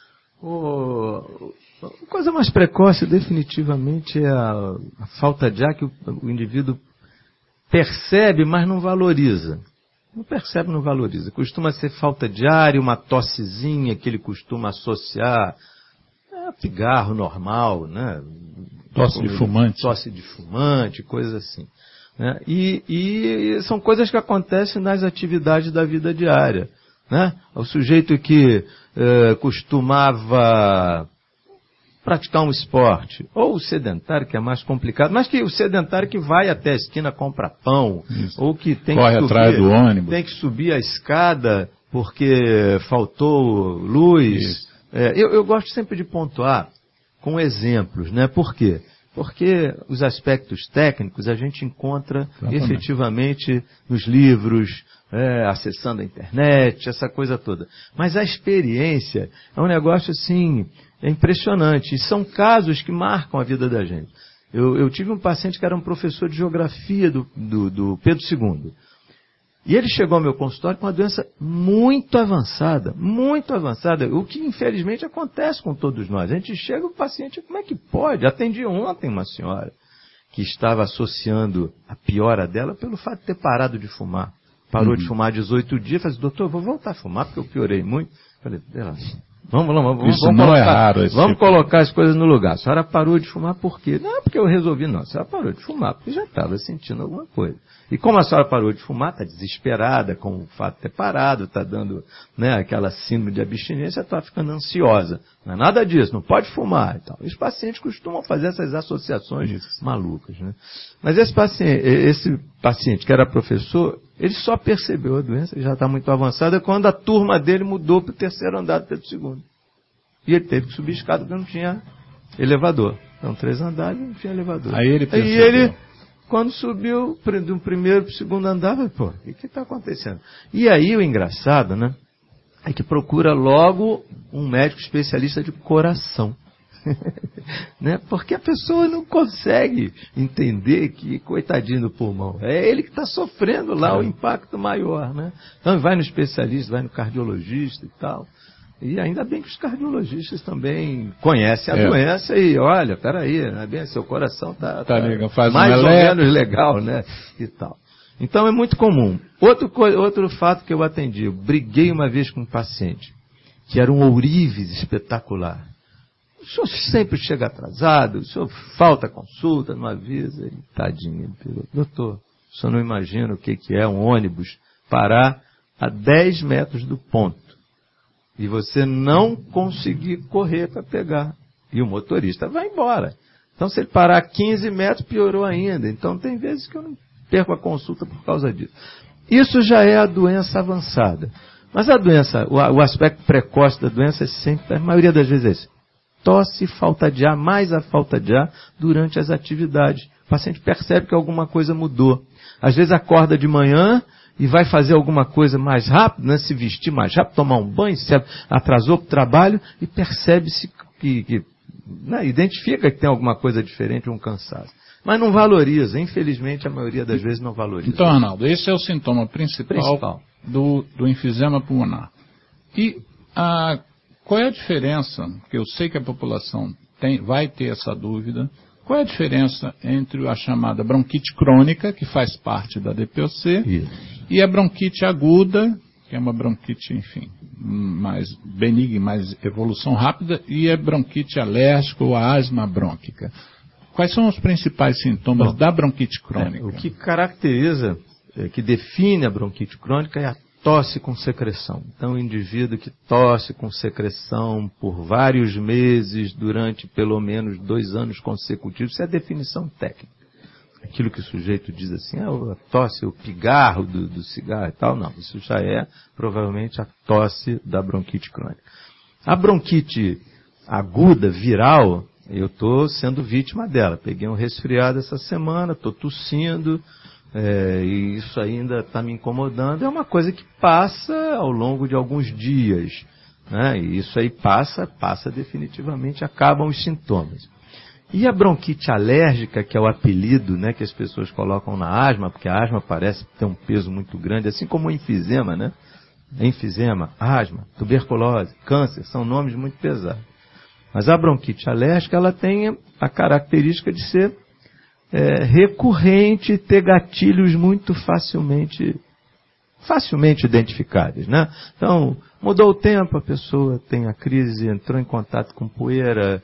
O, a coisa mais precoce definitivamente é a, a falta de ar que o, o indivíduo percebe, mas não valoriza. Não percebe, não valoriza. Costuma ser falta de ar e uma tossezinha que ele costuma associar a pigarro normal, né? Tosse de fumante. Tosse de fumante, coisas assim. Né? E, e são coisas que acontecem nas atividades da vida diária. Né? O sujeito que eh, costumava praticar um esporte, ou o sedentário, que é mais complicado, mas que o sedentário que vai até a esquina compra pão, isso. Ou que tem corre que subir, atrás do ônibus, tem que subir a escada porque faltou luz. É, eu, eu gosto sempre de pontuar com exemplos, né? Por quê? Porque os aspectos técnicos a gente encontra Exatamente. efetivamente nos livros, é, acessando a internet, essa coisa toda. Mas a experiência é um negócio assim... É impressionante. E são casos que marcam a vida da gente. Eu, eu tive um paciente que era um professor de geografia do, do, do Pedro segundo. E ele chegou ao meu consultório com uma doença muito avançada, muito avançada, o que infelizmente acontece com todos nós. A gente chega, o paciente, como é que pode? Atendi ontem uma senhora que estava associando a piora dela pelo fato de ter parado de fumar. Parou uhum. de fumar há dezoito dias, falei, doutor, eu vou voltar a fumar porque eu piorei muito. Falei, vamos lá, vamos, Isso vamos, não colocar, é raro, vamos tipo... colocar as coisas no lugar. A senhora parou de fumar por quê? Não é porque eu resolvi, não. A senhora parou de fumar porque já estava sentindo alguma coisa. E como a senhora parou de fumar, está desesperada com o fato de ter parado, está dando, né, aquela síndrome de abstinência, está ficando ansiosa. Não é nada disso, não pode fumar e tal. Os pacientes costumam fazer essas associações Isso. malucas, né? Mas esse paciente, esse paciente que era professor, ele só percebeu a doença, já está muito avançada, quando a turma dele mudou para o terceiro andar do Pedro segundo. E ele teve que subir escada porque não tinha elevador. Então, três andares não tinha elevador. Aí ele percebeu. E ele, quando subiu do primeiro para o segundo andar, falei, pô, o que está acontecendo? E aí o engraçado, né, é que procura logo um médico especialista de coração. Né? Porque a pessoa não consegue entender que, coitadinho do pulmão, é ele que está sofrendo lá é. o impacto maior, né? Então vai no especialista, vai no cardiologista e tal. E ainda bem que os cardiologistas também conhecem a é. doença e olha, peraí, não é bem, seu coração está tá tá mais ou menos legal, né? E tal. Então é muito comum. Outro, outro fato que eu atendi, eu briguei uma vez com um paciente, que era um ourives espetacular. O senhor sempre chega atrasado, o senhor falta consulta, não avisa. E, tadinho, ele pegou. Doutor, o senhor não imagina o que, que é um ônibus parar a dez metros do ponto e você não conseguir correr para pegar. E o motorista vai embora. Então, se ele parar a quinze metros, piorou ainda. Então, tem vezes que eu não perco a consulta por causa disso. Isso já é a doença avançada. Mas a doença, o, o aspecto precoce da doença é sempre, a maioria das vezes é esse. Tosse, falta de ar, mais a falta de ar durante as atividades. O paciente percebe que alguma coisa mudou. Às vezes acorda de manhã e vai fazer alguma coisa mais rápido, né? Se vestir mais rápido, tomar um banho, se atrasou para o trabalho e percebe-se que, que né? identifica que tem alguma coisa diferente, um cansaço. Mas não valoriza, infelizmente a maioria das vezes não valoriza. Então, Arnaldo, esse é o sintoma principal, principal. Do, do enfisema pulmonar. E a... qual é a diferença, que eu sei que a população tem, vai ter essa dúvida, qual é a diferença entre a chamada bronquite crônica, que faz parte da D P O C, Isso. e a bronquite aguda, que é uma bronquite, enfim, mais benigna, mais evolução rápida, e a bronquite alérgica ou a asma brônquica? Quais são os principais sintomas Bom, da bronquite crônica? É, o que caracteriza, é, que define a bronquite crônica é a tosse com secreção. Então, o indivíduo que tosse com secreção por vários meses, durante pelo menos dois anos consecutivos, isso é a definição técnica. Aquilo que o sujeito diz assim, ah, a tosse, o pigarro do, do cigarro e tal, não. Isso já é, provavelmente, a tosse da bronquite crônica. A bronquite aguda, viral, eu estou sendo vítima dela. Peguei um resfriado essa semana, estou tossindo, É, e isso ainda está me incomodando. É uma coisa que passa ao longo de alguns dias, né? E isso aí passa, passa definitivamente, acabam os sintomas. E a bronquite alérgica, que é o apelido, né, que as pessoas colocam na asma, porque a asma parece ter um peso muito grande, assim como o enfisema, né? Enfisema, asma, tuberculose, câncer, são nomes muito pesados. Mas a bronquite alérgica, ela tem a característica de ser É, recorrente, ter gatilhos muito facilmente, facilmente identificáveis, né? Então, mudou o tempo, a pessoa tem a crise, entrou em contato com poeira,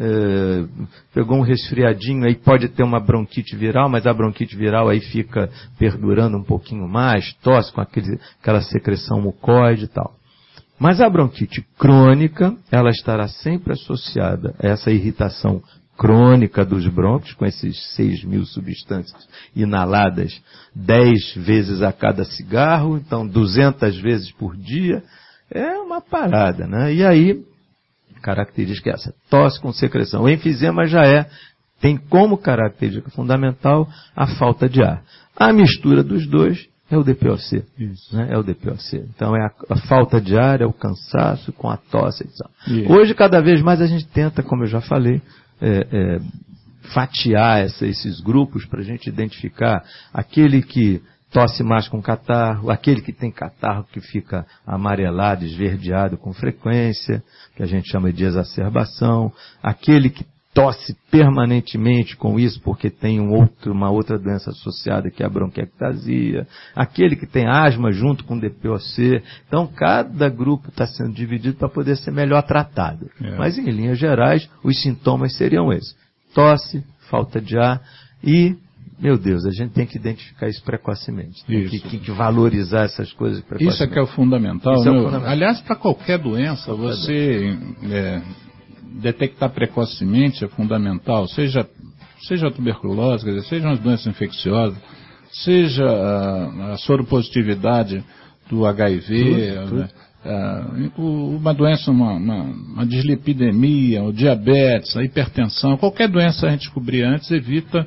é, pegou um resfriadinho, aí pode ter uma bronquite viral, mas a bronquite viral aí fica perdurando um pouquinho mais, tosse com aquele, aquela secreção mucoide e tal. Mas a bronquite crônica, ela estará sempre associada a essa irritação crônica dos brônquios, com esses seis mil substâncias inaladas dez vezes a cada cigarro, então duzentas vezes por dia, é uma parada, né? E aí, característica é essa, tosse com secreção. O enfisema já é, tem como característica fundamental a falta de ar. A mistura dos dois é o D P O C. Isso. Né? É o D P O C. Então, é a, a falta de ar, é o cansaço com a tosse. Etcétera. Hoje, cada vez mais, a gente tenta, como eu já falei, É, é, fatiar essa, esses grupos para a gente identificar aquele que tosse mais com catarro, aquele que tem catarro que fica amarelado, esverdeado com frequência, que a gente chama de exacerbação, aquele que tosse permanentemente com isso porque tem um outro, uma outra doença associada que é a bronquiectasia, aquele que tem asma junto com D P O C. Então, cada grupo está sendo dividido para poder ser melhor tratado. É. Mas, em linhas gerais, os sintomas seriam esses: tosse, falta de ar e, meu Deus, a gente tem que identificar isso precocemente. Tem que, que, que valorizar essas coisas precocemente. Isso é que é o fundamental. Isso é o fundamental. Aliás, para qualquer doença, você... É, detectar precocemente é fundamental, seja, seja a tuberculose, quer dizer, sejam as doenças infecciosas, seja a, a soropositividade do H I V, tudo, tudo. Né, a, uma doença, uma, uma, uma dislipidemia, o diabetes, a hipertensão, qualquer doença a gente descobrir antes evita,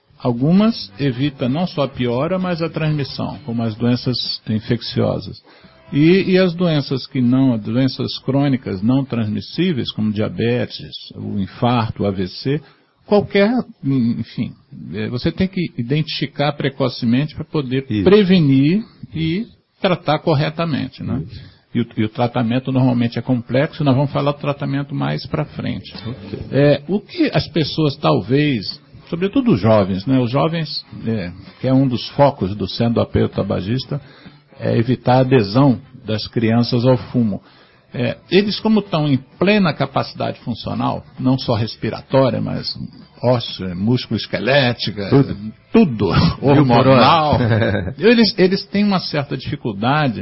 algumas evita não só a piora, mas a transmissão, como as doenças infecciosas. E, e as doenças que não, doenças crônicas não transmissíveis, como diabetes, o infarto, o A V C, qualquer, enfim, você tem que identificar precocemente para poder Isso. prevenir e tratar corretamente, né? E o, e o tratamento normalmente é complexo, nós vamos falar do tratamento mais para frente. Okay. É, o que as pessoas talvez, sobretudo os jovens, né? Os jovens, é, que é um dos focos do Centro do Apoio Tabagista, é evitar a adesão das crianças ao fumo. É, eles, como estão em plena capacidade funcional, não só respiratória, mas óssea, músculo esquelética, tudo, tudo hormonal, eles, eles têm uma certa dificuldade,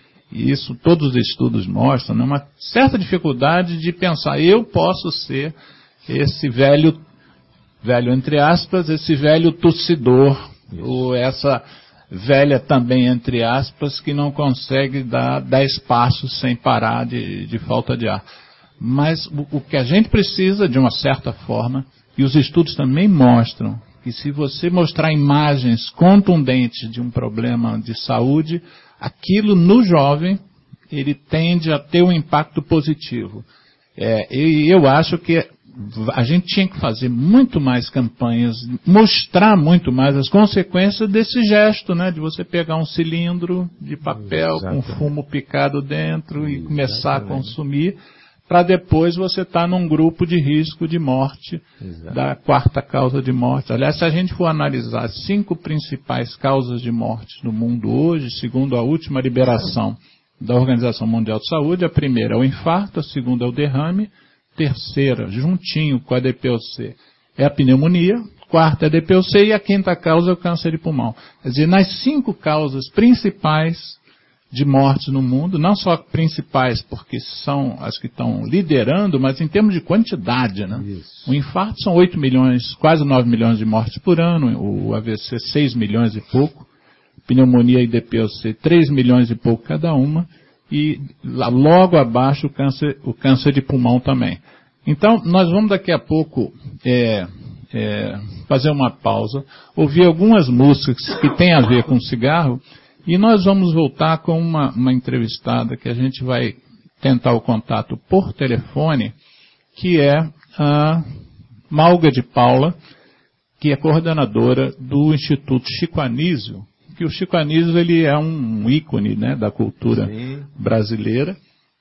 e isso todos os estudos mostram, né, uma certa dificuldade de pensar, eu posso ser esse velho, velho entre aspas, esse velho tossidor, isso. ou essa... velha também, entre aspas, que não consegue dar dez passos sem parar de, de falta de ar. Mas o, o que a gente precisa, de uma certa forma, e os estudos também mostram, que se você mostrar imagens contundentes de um problema de saúde, aquilo no jovem, ele tende a ter um impacto positivo. É, e eu acho que a gente tinha que fazer muito mais campanhas, mostrar muito mais as consequências desse gesto, né? De você pegar um cilindro de papel Exatamente. com fumo picado dentro e começar Exatamente. a consumir, para depois você estar tá num grupo de risco de morte, Exatamente. da quarta causa de morte. Aliás, se a gente for analisar as cinco principais causas de morte no mundo hoje, segundo a última liberação da Organização Mundial de Saúde, a primeira é o infarto, a segunda é o derrame, terceira, juntinho com a D P O C, é a pneumonia, quarta é a D P O C e a quinta causa é o câncer de pulmão. Quer dizer, nas cinco causas principais de mortes no mundo, não só principais porque são as que estão liderando, mas em termos de quantidade, né? Isso. O infarto são oito milhões, quase nove milhões de mortes por ano, o A V C seis milhões e pouco, pneumonia e D P O C três milhões e pouco cada uma, e lá, logo abaixo o câncer, o câncer de pulmão também. Então, nós vamos daqui a pouco é, é, fazer uma pausa, ouvir algumas músicas que têm a ver com cigarro, e nós vamos voltar com uma, uma entrevistada que a gente vai tentar o contato por telefone, que é a Malga de Paula, que é coordenadora do Instituto Chico Anísio, que o Chico Anísio ele é um ícone, né, da cultura Sim. brasileira,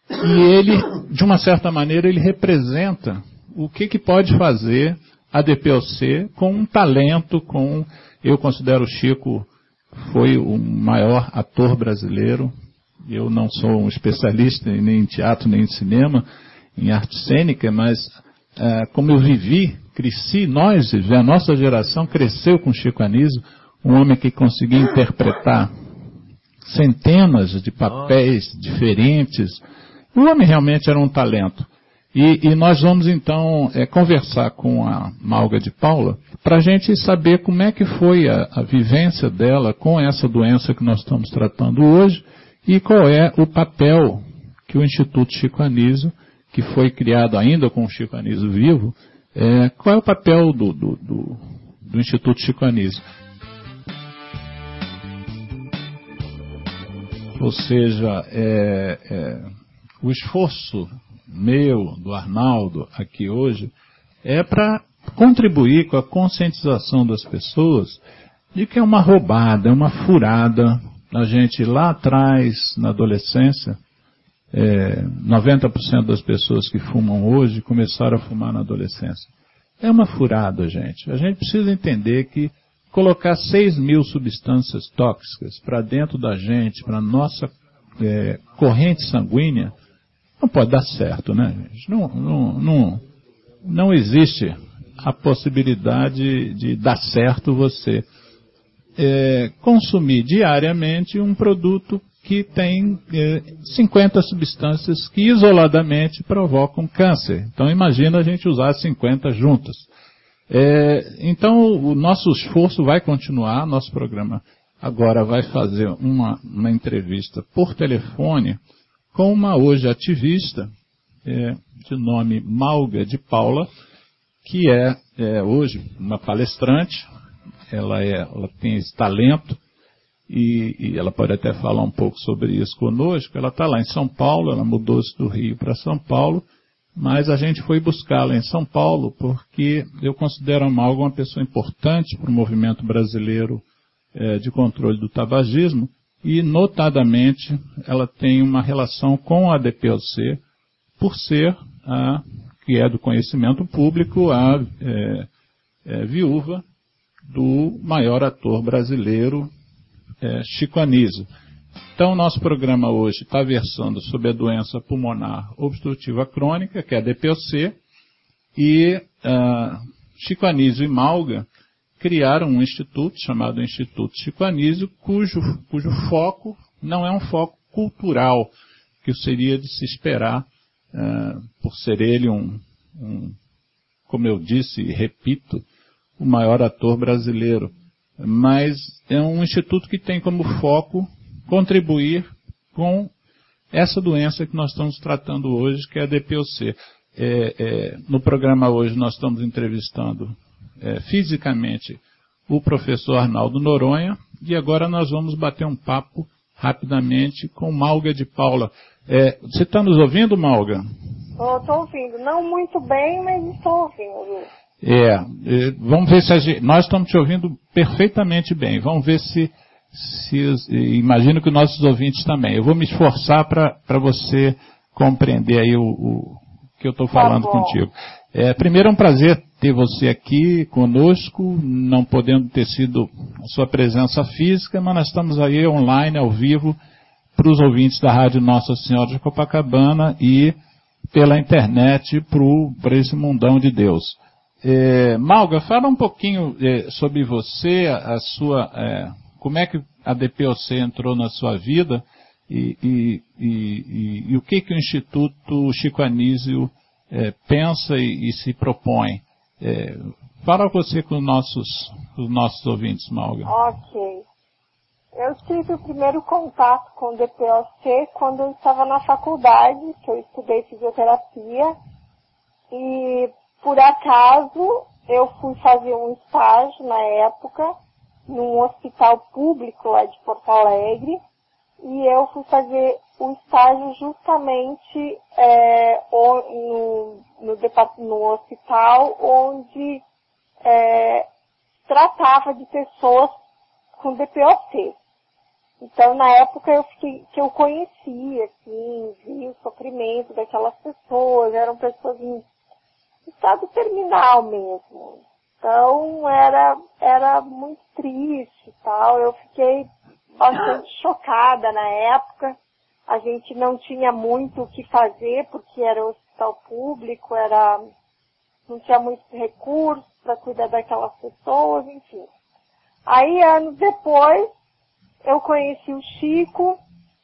e ele, de uma certa maneira, ele representa o que, que pode fazer a D P O C com um talento, com, eu considero o Chico foi o maior ator brasileiro, eu não sou um especialista nem em teatro, nem em cinema, em arte cênica, mas uh, como eu vivi, cresci, nós, a nossa geração cresceu com Chico Anísio, um homem que conseguia interpretar centenas de papéis diferentes. O homem realmente era um talento. E, e nós vamos então é, conversar com a Malga de Paula para a gente saber como é que foi a, a vivência dela com essa doença que nós estamos tratando hoje e qual é o papel que o Instituto Chico Anísio, que foi criado ainda com o Chico Anísio vivo, é, qual é o papel do, do, do, do Instituto Chico Anísio. Ou seja, é, é, o esforço meu, do Arnaldo, aqui hoje, é para contribuir com a conscientização das pessoas de que é uma roubada, é uma furada. A gente lá atrás, na adolescência, é, noventa por cento das pessoas que fumam hoje começaram a fumar na adolescência. É uma furada, gente. A gente precisa entender que colocar seis mil substâncias tóxicas para dentro da gente, para a nossa é, corrente sanguínea, não pode dar certo, né, gente? Não, não, não, não existe a possibilidade de dar certo você é, consumir diariamente um produto que tem é, cinquenta substâncias que isoladamente provocam câncer. Então imagina a gente usar cinquenta juntas. É, então o nosso esforço vai continuar, nosso programa agora vai fazer uma, uma entrevista por telefone com uma hoje ativista é, de nome Malga de Paula, que é, é hoje uma palestrante. Ela, é, ela tem esse talento e, e ela pode até falar um pouco sobre isso conosco. Ela está lá em São Paulo, ela mudou-se do Rio para São Paulo, mas a gente foi buscá-la em São Paulo porque eu considero a Malga uma pessoa importante para o movimento brasileiro é, de controle do tabagismo e, notadamente, ela tem uma relação com a D P O C por ser, a, que é do conhecimento público, a é, é, viúva do maior ator brasileiro, é, Chico Anísio. Então, nosso programa hoje está versando sobre a doença pulmonar obstrutiva crônica, que é a D P O C, e uh, Chico Anísio e Malga criaram um instituto chamado Instituto Chico Anísio, cujo, cujo foco não é um foco cultural, que seria de se esperar, uh, por ser ele um, um, como eu disse e repito, o maior ator brasileiro. Mas é um instituto que tem como foco contribuir com essa doença que nós estamos tratando hoje, que é a D P O C. É, é, no programa hoje nós estamos entrevistando é, fisicamente o professor Arnaldo Noronha e agora nós vamos bater um papo rapidamente com Malga de Paula. É, você está nos ouvindo, Malga? Estou ouvindo. Não muito bem, mas estou ouvindo. É, é, vamos ver se a gente, nós estamos te ouvindo perfeitamente bem. Vamos ver se, se imagino que os nossos ouvintes também. Eu vou me esforçar para você compreender aí o, o que eu estou falando tá contigo. É, primeiro é um prazer ter você aqui conosco, não podendo ter sido a sua presença física, mas nós estamos aí online, ao vivo, para os ouvintes da Rádio Nossa Senhora de Copacabana e pela internet para esse mundão de Deus. É, Malga, fala um pouquinho é, sobre você, a, a sua, é, como é que a D P O C entrou na sua vida e, e, e, e, e o que, que o Instituto Chico Anísio é, pensa e, e se propõe. É, fala você com os nossos, os nossos ouvintes, Malga. Ok. Eu tive o primeiro contato com o D P O C quando eu estava na faculdade, que eu estudei fisioterapia e por acaso, eu fui fazer um estágio na época, num hospital público lá de Porto Alegre, e eu fui fazer o estágio justamente é, no, no, no hospital onde é, tratava de pessoas com D P O C. Então, na época eu fiquei, que eu conhecia, assim, vi o sofrimento daquelas pessoas, eram pessoas em estado terminal mesmo. Então, era, era muito triste e tal. Eu fiquei bastante chocada na época. A gente não tinha muito o que fazer, porque era hospital público, era, não tinha muitos recursos para cuidar daquelas pessoas, enfim. Aí, anos depois, eu conheci o Chico,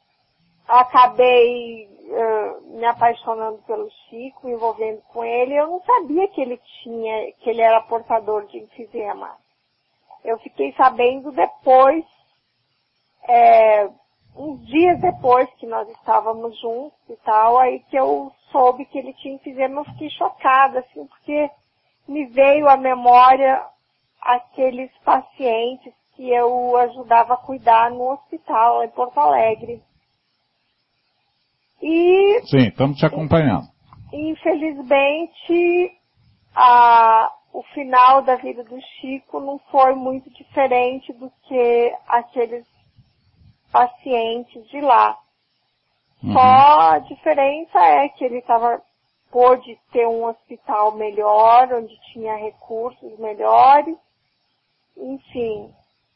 acabei uh, me apaixonando pelo Chico, me envolvendo com ele. Eu não sabia que ele tinha, que ele era portador de enfisema. Eu fiquei sabendo depois, é, uns dias depois que nós estávamos juntos e tal, aí que eu soube que ele tinha enfisema. Eu fiquei chocada, assim, porque me veio à memória aqueles pacientes que eu ajudava a cuidar no hospital em Porto Alegre. E, sim, estamos te acompanhando. Infelizmente, a, o final da vida do Chico não foi muito diferente do que aqueles pacientes de lá. Uhum. Só a diferença é que ele tava, pôde ter um hospital melhor, onde tinha recursos melhores. Enfim,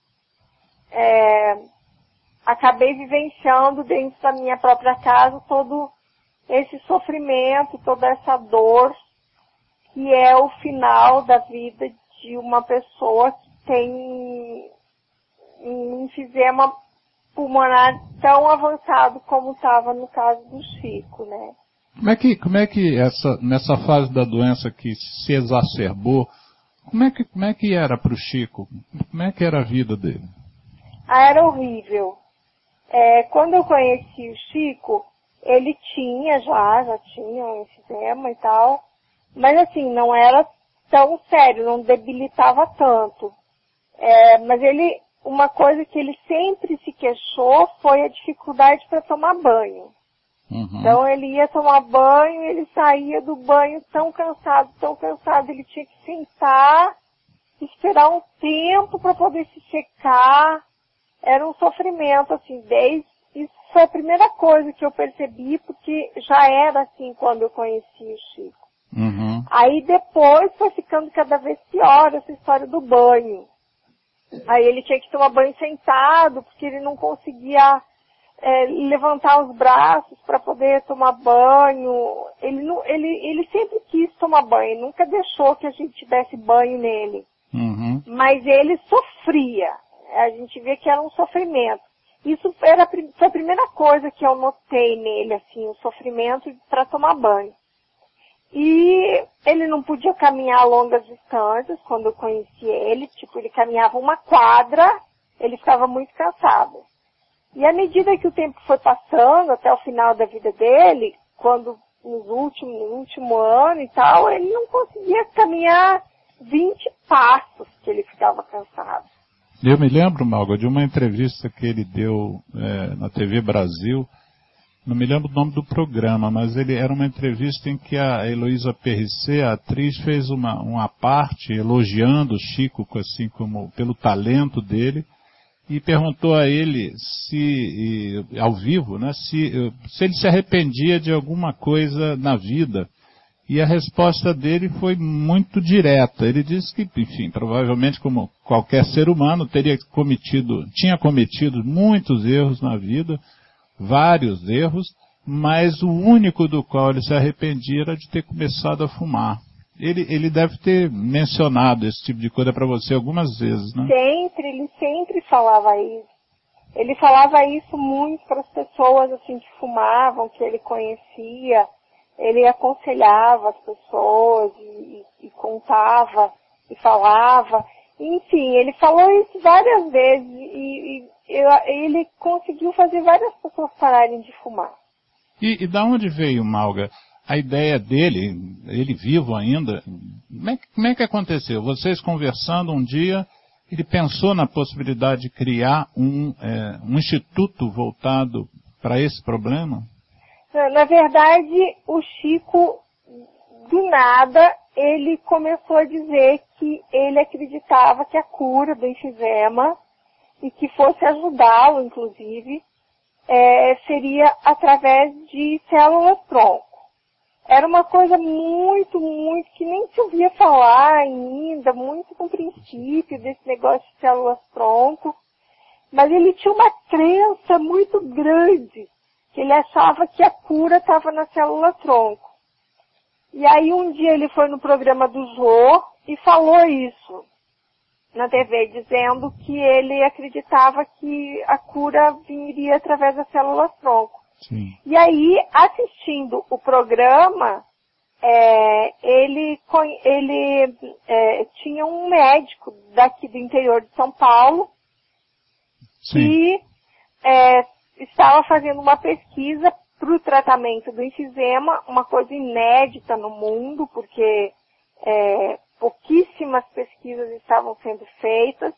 é, acabei vivenciando dentro da minha própria casa todo esse sofrimento, toda essa dor, que é o final da vida de uma pessoa que tem um enfisema pulmonar tão avançado como estava no caso do Chico, né? Como é que, como é que essa, nessa fase da doença que se exacerbou, como é que, como é que era para o Chico? Como é que era a vida dele? Ah, era horrível. É, quando eu conheci o Chico, ele tinha já, já tinha um enfisema e tal, mas assim, não era tão sério, não debilitava tanto. É, mas ele, uma coisa que ele sempre se queixou foi a dificuldade para tomar banho. Uhum. Então ele ia tomar banho, ele saía do banho tão cansado, tão cansado, ele tinha que sentar, esperar um tempo para poder se secar. Era um sofrimento, assim, desde... Isso foi a primeira coisa que eu percebi, porque já era assim quando eu conheci o Chico. Uhum. Aí depois foi ficando cada vez pior essa história do banho. Aí ele tinha que tomar banho sentado, porque ele não conseguia é, levantar os braços para poder tomar banho. Ele, não, ele, ele sempre quis tomar banho, nunca deixou que a gente desse banho nele. Uhum. Mas ele sofria. A gente vê que era um sofrimento. Isso era, foi a primeira coisa que eu notei nele, assim, o sofrimento para tomar banho. E ele não podia caminhar longas distâncias quando eu conheci ele, tipo, ele caminhava uma quadra, ele ficava muito cansado. E à medida que o tempo foi passando, até o final da vida dele, quando nos últimos, no último ano e tal, ele não conseguia caminhar vinte passos que ele ficava cansado. Eu me lembro, Malga, de uma entrevista que ele deu é, na T V Brasil, não me lembro o nome do programa, mas ele era uma entrevista em que a Heloísa Perricet, a atriz, fez uma, uma parte elogiando o Chico, assim como pelo talento dele, e perguntou a ele se, e, ao vivo, né, se, se ele se arrependia de alguma coisa na vida. E a resposta dele foi muito direta. Ele disse que, enfim, provavelmente como qualquer ser humano, teria cometido, tinha cometido muitos erros na vida, vários erros, mas o único do qual ele se arrependia era de ter começado a fumar. Ele, ele deve ter mencionado esse tipo de coisa para você algumas vezes, né? Sempre, ele sempre falava isso. Ele falava isso muito para as pessoas assim que fumavam, que ele conhecia. Ele aconselhava as pessoas e, e, e contava e falava. Enfim, ele falou isso várias vezes e, e eu, ele conseguiu fazer várias pessoas pararem de fumar. E, e da onde veio, Malga, a ideia dele, ele vivo ainda? Como é, como é que aconteceu? Vocês conversando um dia, ele pensou na possibilidade de criar um, é, um instituto voltado para esse problema? Na verdade, o Chico, do nada, ele começou a dizer que ele acreditava que a cura do enfisema, e que fosse ajudá-lo, inclusive, é, seria através de células-tronco. Era uma coisa muito, muito, que nem se ouvia falar ainda, muito com princípio desse negócio de células-tronco, mas ele tinha uma crença muito grande, que ele achava que a cura estava na célula-tronco. E aí um dia ele foi no programa do Jô e falou isso na T V, dizendo que ele acreditava que a cura viria através da célula-tronco. Sim. E aí, assistindo o programa, é, ele, ele é, tinha um médico daqui do interior de São Paulo. Sim. Que é, estava fazendo uma pesquisa para o tratamento do enfisema, uma coisa inédita no mundo, porque é, pouquíssimas pesquisas estavam sendo feitas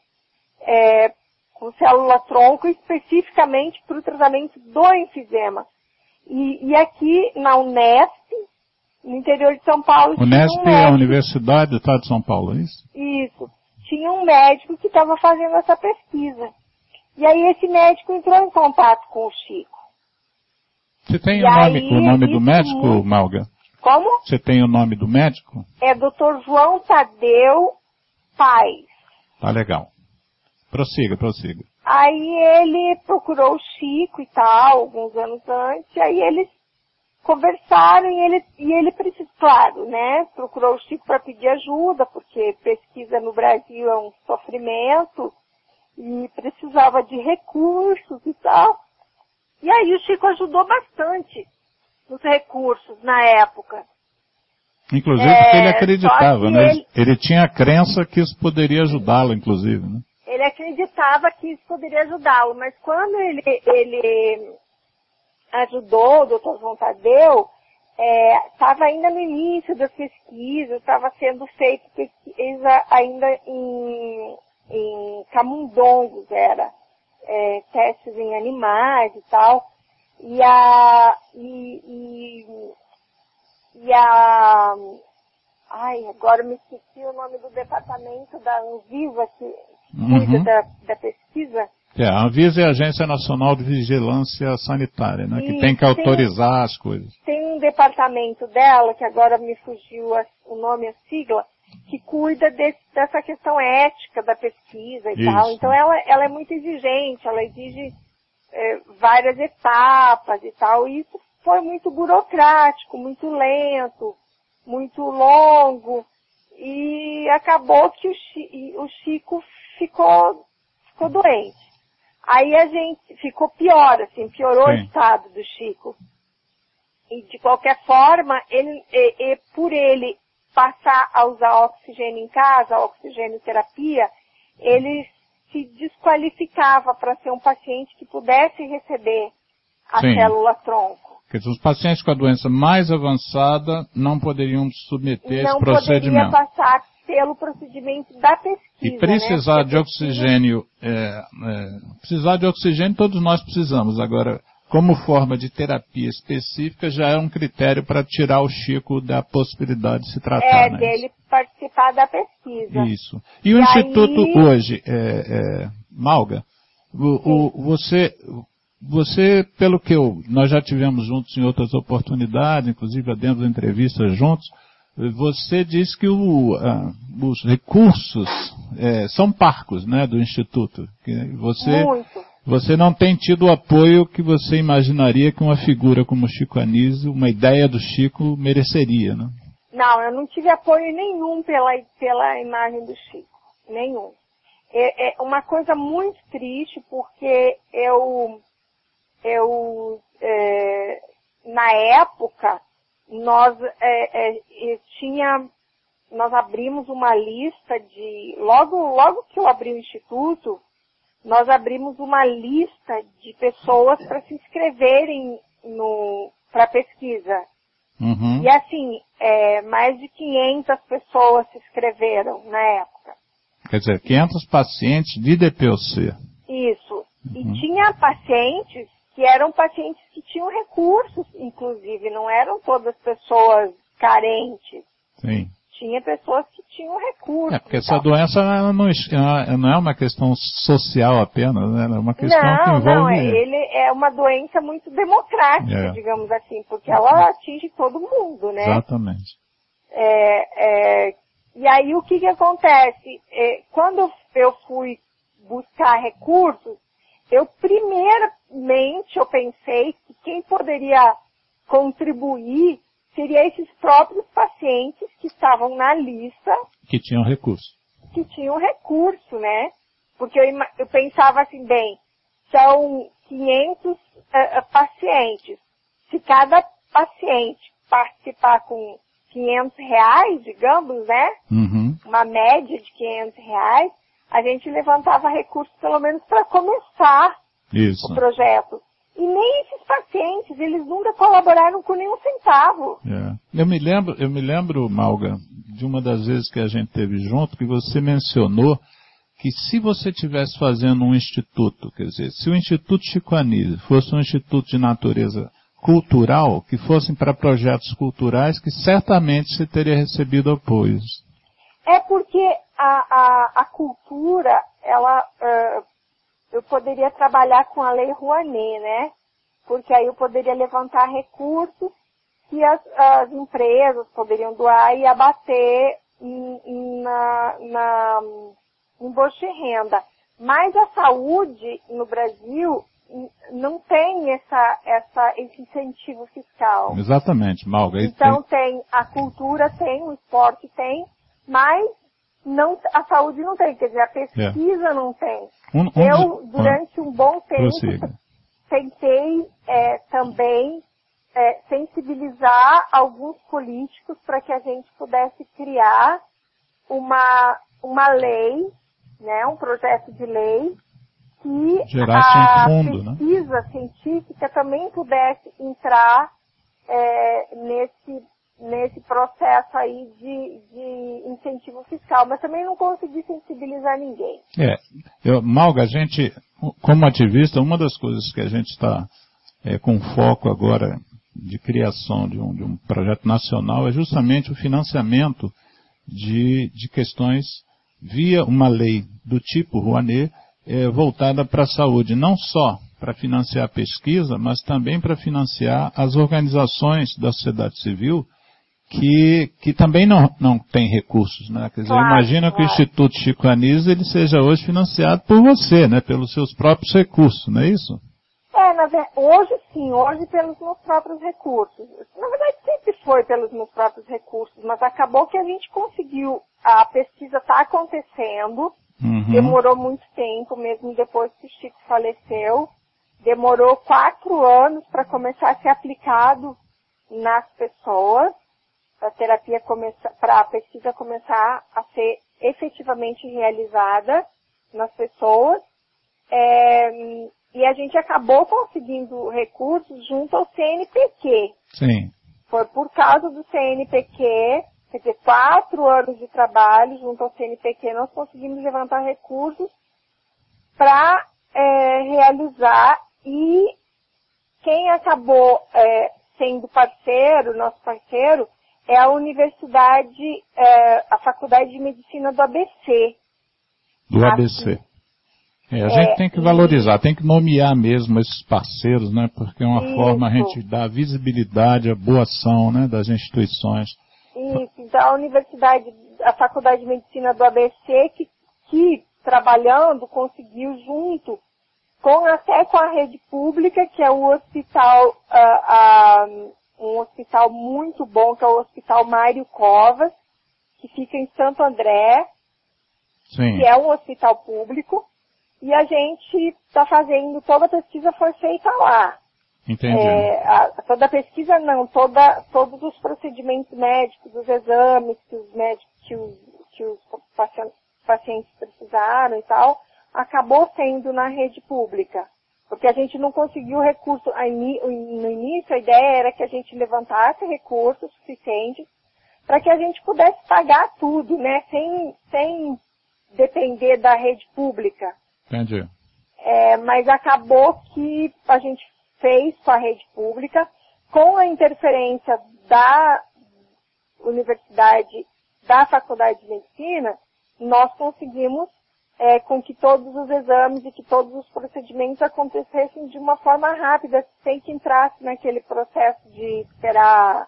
é, com célula-tronco, especificamente para o tratamento do enfisema. E, e aqui na Unesp, no interior de São Paulo. Unesp um é a Universidade do Estado de São Paulo, é isso? Isso. Tinha um médico que estava fazendo essa pesquisa. E aí esse médico entrou em contato com o Chico. Você tem e o nome, aí, o nome do médico, muito... Malga? Como? Você tem o nome do médico? É doutor João Tadeu Paes. Tá legal. Prossiga, prossiga. Aí ele procurou o Chico e tal, alguns anos antes, e aí eles conversaram e ele, e ele precisa, claro, né, procurou o Chico para pedir ajuda, porque pesquisa no Brasil é um sofrimento, e precisava de recursos e tal. E aí o Chico ajudou bastante nos recursos na época. Inclusive É, porque ele acreditava, né? ele- Ele tinha a crença que isso poderia ajudá-lo, inclusive, né? Ele acreditava que isso poderia ajudá-lo, mas quando ele, ele ajudou o doutor João Tadeu, estava ainda no início das pesquisas, estava sendo feita pesquisa ainda em, em camundongos, era, é, testes em animais e tal, e a, e, e, e a, ai, agora me esqueci o nome do departamento da Anvisa que cuida Uhum. da, da pesquisa. É, a Anvisa é a Agência Nacional de Vigilância Sanitária, né? Que E tem que tem- autorizar as coisas. Tem um departamento dela, que agora me fugiu a- o nome, a sigla, que cuida desse- dessa questão ética da pesquisa e Isso. tal. Então ela, ela é muito exigente, ela exige é, várias etapas e tal. E isso foi muito burocrático, muito lento, muito longo. E acabou que o, Chi- e o Chico ficou, ficou doente. Aí a gente ficou pior, assim, piorou Sim. o estado do Chico. E de qualquer forma, ele, e, e por ele passar a usar oxigênio em casa, oxigênio terapia, ele se desqualificava para ser um paciente que pudesse receber a Sim. célula-tronco. Quer dizer, os pacientes com a doença mais avançada não poderiam submeter esse Não poderia procedimento. passar pelo procedimento da pesquisa. E precisar né? de Porque a pesquisa- oxigênio, é, é, precisar de oxigênio todos nós precisamos. Agora, como forma de terapia específica, já é um critério para tirar o Chico da possibilidade de se tratar. É, né? dele participar da pesquisa. Isso. E o E Instituto aí- hoje, é, é, Malga, o, o- você, você, pelo que eu, nós já tivemos juntos em outras oportunidades, inclusive já demos entrevistas juntos, você diz que o, ah, os recursos é, são parcos, né, do Instituto. Que você, Muito. você não tem tido o apoio que você imaginaria que uma figura como Chico Anísio, uma ideia do Chico, mereceria, né? Não, eu não tive apoio nenhum pela, pela imagem do Chico. Nenhum. É, é uma coisa muito triste, porque eu, eu é, na época, nós é, é, eu tinha, nós abrimos uma lista de, logo, logo que eu abri o Instituto, nós abrimos uma lista de pessoas para se inscreverem para pesquisa. Uhum. E assim, é, mais de quinhentas pessoas se inscreveram na época. Quer dizer, quinhentos pacientes de D P O C. Isso. E Uhum. tinha pacientes que eram pacientes que tinham recursos, inclusive, não eram todas pessoas carentes. Sim. Tinha pessoas que tinham recursos. É, porque e essa tal. doença ela não, ela não é uma questão social apenas, né? Ela é uma questão que Não, envolve... não, é- ele é uma doença muito democrática, É. digamos assim, porque ela atinge todo mundo, né? Exatamente. É, é, e aí o que que acontece? É, quando eu fui buscar recursos, eu primeiramente eu pensei que quem poderia contribuir seria esses próprios pacientes que estavam na lista, Que tinham recurso. que tinham recurso, né? Porque eu, ima- eu pensava assim, bem, são quinhentos eh, eh, pacientes. Se cada paciente participar com quinhentos reais, digamos, né? Uhum. Uma média de quinhentos reais, a gente levantava recursos pelo menos para começar Isso. o projeto. E nem esses pacientes, eles nunca colaboraram com nenhum centavo. É. Eu me lembro, eu me lembro, Malga, de uma das vezes que a gente teve junto, que você mencionou que se você estivesse fazendo um instituto, quer dizer, se o Instituto Chico Anísio fosse um instituto de natureza cultural, que fossem para projetos culturais, que certamente você teria recebido apoios. É porque a, a, a cultura, ela, uh, eu poderia trabalhar com a Lei Rouanet, né? Porque aí eu poderia levantar recursos que as, as empresas poderiam doar e abater em, em, na, na, em imposto de renda. Mas a saúde no Brasil não tem essa, essa, esse incentivo fiscal. Exatamente, Malga. Então tem, a cultura tem, o esporte tem, mas não, a saúde não tem, quer dizer, a pesquisa é. não tem. Um, um, Eu, durante um bom tempo, prossiga. tentei é, também é, sensibilizar alguns políticos para que a gente pudesse criar uma, uma lei, né, um projeto de lei, que Gerasse a um fundo, pesquisa né? científica também pudesse entrar é, nesse, nesse processo aí de, de incentivo fiscal, mas também não consegui sensibilizar ninguém. É, eu, Malga, a gente, como ativista, uma das coisas que a gente está é, com foco agora de criação de um, de um projeto nacional é justamente o financiamento de, de questões via uma lei do tipo Rouanet, É, voltada para a saúde, não só para financiar a pesquisa, mas também para financiar as organizações da sociedade civil que, que também não, não têm recursos, né? Quer dizer, claro, imagina claro. que o Instituto Chico Anísio ele seja hoje financiado por você, né? Pelos seus próprios recursos, não é isso? É, na verdade, hoje sim, hoje pelos meus próprios recursos. Na verdade sempre foi pelos meus próprios recursos, mas acabou que a gente conseguiu, a pesquisa está acontecendo. Uhum. Demorou muito tempo, mesmo depois que o Chico faleceu. Demorou quatro anos para começar a ser aplicado nas pessoas, para a terapia começar, para a pesquisa começar a ser efetivamente realizada nas pessoas. É, e a gente acabou conseguindo recursos junto ao C N P Q. Sim. Foi por causa do C N P Q. Quer dizer, quatro anos de trabalho junto ao C N P Q, nós conseguimos levantar recursos para é, realizar, e quem acabou é, sendo parceiro, nosso parceiro, é a Universidade, é, a Faculdade de Medicina do A B C. Do A B C. É, a gente é, tem que valorizar, e... tem que nomear mesmo esses parceiros, né? Porque é uma Isso. forma a gente dar visibilidade à boa ação, né, das instituições. Isso, então a Universidade, a Faculdade de Medicina do A B C, que, que trabalhando, conseguiu junto com até com a rede pública, que é o hospital, uh, uh, um hospital muito bom, que é o Hospital Mário Covas, que fica em Santo André, Sim. que é um hospital público, e a gente está fazendo, toda a pesquisa foi feita lá. Entendi. É, a, toda a pesquisa não, toda, todos os procedimentos médicos, os exames que os médicos, que os, que os pacientes, pacientes precisaram e tal, acabou sendo na rede pública. Porque a gente não conseguiu recurso, no início a ideia era que a gente levantasse recursos suficientes para que a gente pudesse pagar tudo, né, sem, sem depender da rede pública. Entendi. É, mas acabou que a gente fez com a rede pública, com a interferência da universidade, da Faculdade de Medicina, nós conseguimos é, com que todos os exames e que todos os procedimentos acontecessem de uma forma rápida, sem que entrasse naquele processo de esperar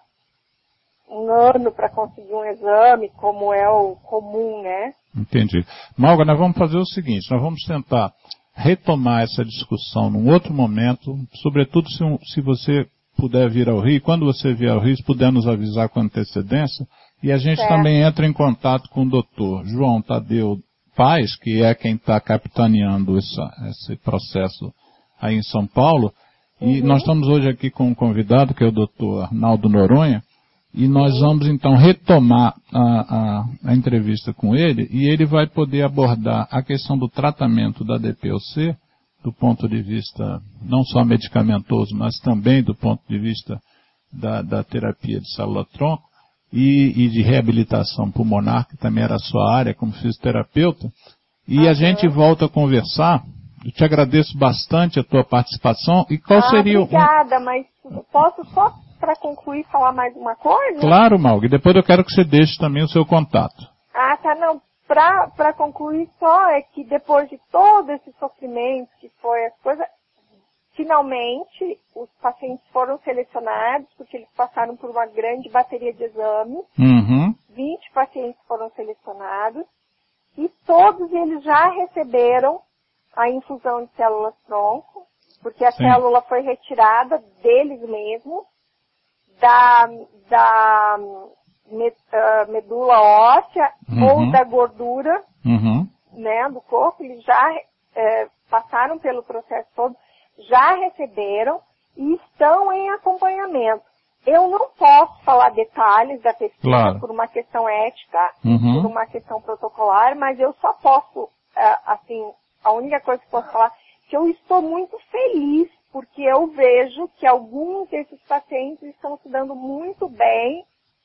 um ano para conseguir um exame, como é o comum, né? Entendi. Malga, nós vamos fazer o seguinte, nós vamos tentar retomar essa discussão num outro momento, sobretudo se, um, se você puder vir ao Rio, quando você vier ao Rio, se puder nos avisar com antecedência, e a gente certo. também entra em contato com o doutor João Tadeu Paz, que é quem está capitaneando essa, esse processo aí em São Paulo, e uhum. nós estamos hoje aqui com um convidado, que é o doutor Arnaldo Noronha, e nós vamos então retomar a, a, a entrevista com ele, e ele vai poder abordar a questão do tratamento da D P O C, do ponto de vista não só medicamentoso, mas também do ponto de vista da, da terapia de célula-tronco e, e de reabilitação pulmonar, que também era a sua área como fisioterapeuta. E uhum. a gente volta a conversar eu te agradeço bastante a tua participação. E qual ah, seria obrigada, o... mas posso só para concluir falar mais uma coisa? Claro, Malga. E depois eu quero que você deixe também o seu contato. Ah, tá, não. Para concluir só é que depois de todo esse sofrimento que foi as coisas, finalmente os pacientes foram selecionados, porque eles passaram por uma grande bateria de exames. Uhum. vinte pacientes foram selecionados e todos eles já receberam a infusão de células-tronco, porque a Sim. célula foi retirada deles mesmos, da, da medula óssea uhum. ou da gordura, uhum. né, do corpo. Eles já é, passaram pelo processo todo, já receberam e estão em acompanhamento. Eu não posso falar detalhes da pesquisa claro. por uma questão ética, uhum. por uma questão protocolar, mas eu só posso, é, assim, a única coisa que posso falar é que eu estou muito feliz porque eu vejo que alguns desses pacientes estão se dando muito bem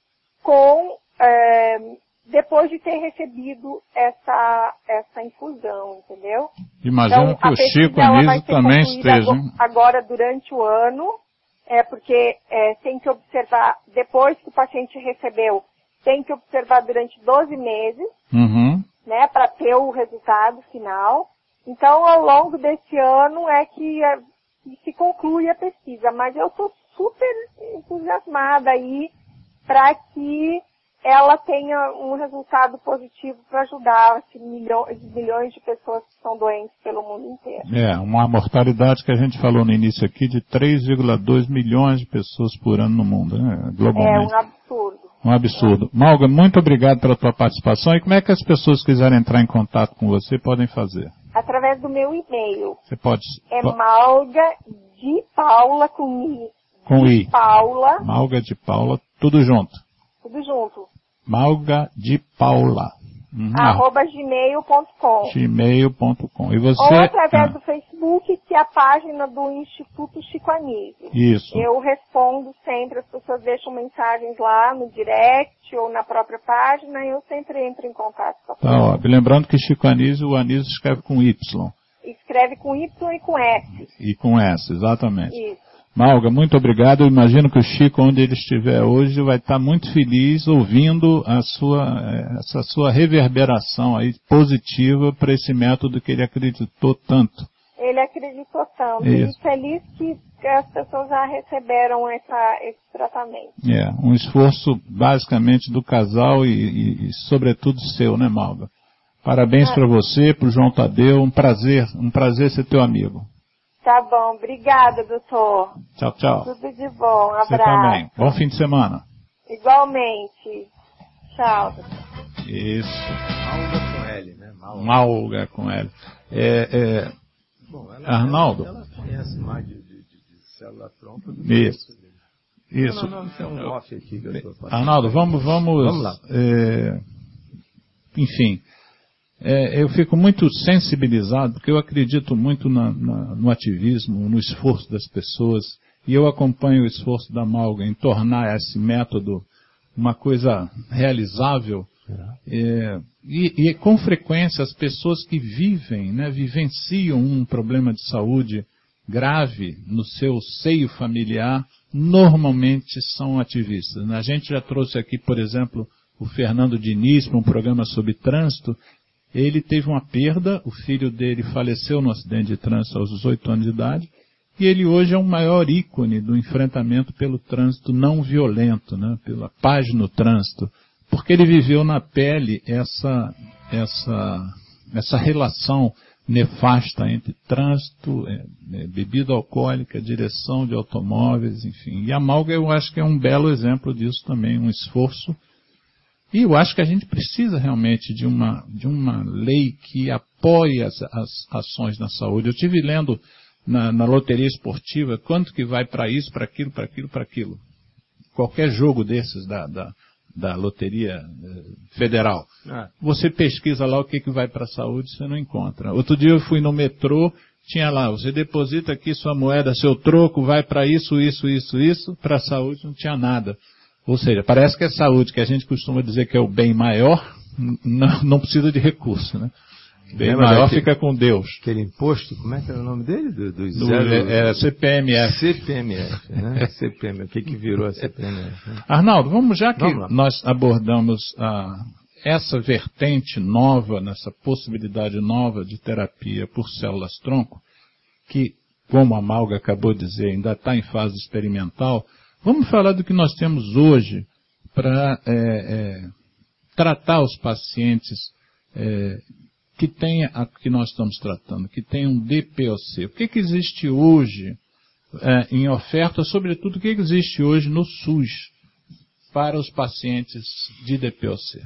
com, é, depois de ter recebido essa, essa infusão, entendeu? Imagino então, que o Chico Anísio também esteja. Agora, agora durante o ano, é porque é, tem que observar, depois que o paciente recebeu, tem que observar durante doze meses, uhum. né, para ter o resultado final. Então, ao longo desse ano é que, é, que se conclui a pesquisa, mas eu estou super entusiasmada aí para que ela tenha um resultado positivo para ajudar esses milhões, milhões de pessoas que estão doentes pelo mundo inteiro. É, uma mortalidade que a gente falou no início aqui de três vírgula dois milhões de pessoas por ano no mundo, né, globalmente. É um absurdo. Um absurdo. É. Malga, muito obrigado pela tua participação. E como é que as pessoas quiserem entrar em contato com você podem fazer? Através do meu e-mail. Você pode... É Malga de Paula com I. Com I. Paula. Malga de Paula, tudo junto. Tudo junto. Malga de Paula. Uhum. Arroba gmail ponto com. gmail ponto com. E você... Ou através ah. do Facebook, que é a página do Instituto Chico Anísio. Isso. Eu respondo sempre, as pessoas deixam mensagens lá no direct ou na própria página, e eu sempre entro em contato com a pessoa. Tá, ó. Lembrando que Chico Anísio, o Anísio escreve com Y. Escreve com Y e com S. E com S, exatamente. Isso. Malga, muito obrigado. Eu imagino que o Chico, onde ele estiver hoje, vai estar muito feliz ouvindo a sua, essa sua reverberação aí positiva para esse método que ele acreditou tanto. Ele acreditou tanto. Isso. E feliz que as pessoas já receberam essa, esse tratamento. É, um esforço basicamente do casal e, e, e sobretudo seu, né, Malga? Parabéns ah. para você, para o João Tadeu. Um prazer, um prazer ser teu amigo. Tá bom, obrigada, doutor. Tchau, tchau. Tudo de bom, um abraço. Você também. Bom fim de semana. Igualmente. Tchau. Isso. Malga com L, né? Malga, Malga com L. É, é... Bom, ela, Arnaldo. Ela, ela conhece mais de, de, de célula-tronco do que isso. Isso. Não, não, não, tem um off aqui que eu tô fazendo. Arnaldo, vamos, vamos, vamos lá. É, enfim, é, eu fico muito sensibilizado, porque eu acredito muito na, na, no ativismo, no esforço das pessoas, e eu acompanho o esforço da Malga em tornar esse método uma coisa realizável. É, e, e com frequência as pessoas que vivem, né, vivenciam um problema de saúde grave no seu seio familiar, normalmente são ativistas. A gente já trouxe aqui, por exemplo, o Fernando Diniz para um programa sobre trânsito. Ele teve uma perda, o filho dele faleceu no acidente de trânsito aos dezoito anos de idade, e ele hoje é o maior ícone do enfrentamento pelo trânsito não violento, né, pela paz no trânsito, porque ele viveu na pele essa, essa, essa relação nefasta entre trânsito, é, é, bebida alcoólica, direção de automóveis, enfim. E a Malga eu acho que é um belo exemplo disso também, um esforço. E eu acho que a gente precisa realmente de uma, de uma lei que apoie as, as ações na saúde. Eu estive lendo na, na loteria esportiva quanto que vai para isso, para aquilo, para aquilo, para aquilo. Qualquer jogo desses da, da, da loteria eh, federal. Ah. Você pesquisa lá o que, que vai para a saúde, você não encontra. Outro dia eu fui no metrô, tinha lá, você deposita aqui sua moeda, seu troco, vai para isso, isso, isso, isso, para a saúde não tinha nada. Ou seja, parece que a saúde, que a gente costuma dizer que é o bem maior, não, não precisa de recurso, né? Bem maior daquele, fica com Deus. Aquele imposto, como é que era o nome dele? Do, do, do zero, é, é C P M F. C P M F, né? C P M F. O que, que virou a C P M F? Né? Arnaldo, vamos já que vamos nós abordamos a, essa vertente nova, nessa possibilidade nova de terapia por células-tronco, que, como a Malga acabou de dizer, ainda está em fase experimental, vamos falar do que nós temos hoje para é, é, tratar os pacientes é, que tem a que nós estamos tratando, que tem um D P O C. O que, que existe hoje é, em oferta, sobretudo o que existe hoje no SUS para os pacientes de D P O C?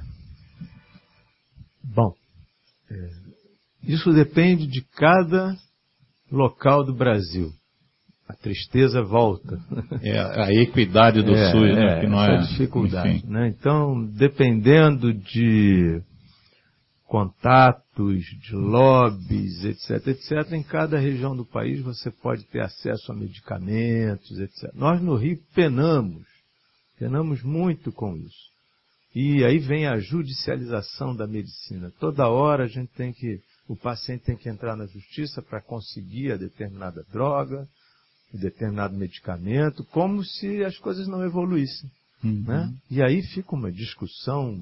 Bom, é, isso depende de cada local do Brasil. A tristeza volta. É a equidade do é, SUS, né? É, que não é a dificuldade. Né? Então, dependendo de contatos, de lobbies, etc, etc, em cada região do país você pode ter acesso a medicamentos, etcétera. Nós no Rio penamos, penamos muito com isso. E aí vem a judicialização da medicina. Toda hora a gente tem que, o paciente tem que entrar na justiça para conseguir a determinada droga, um determinado medicamento, como se as coisas não evoluíssem. Uhum. Né? E aí fica uma discussão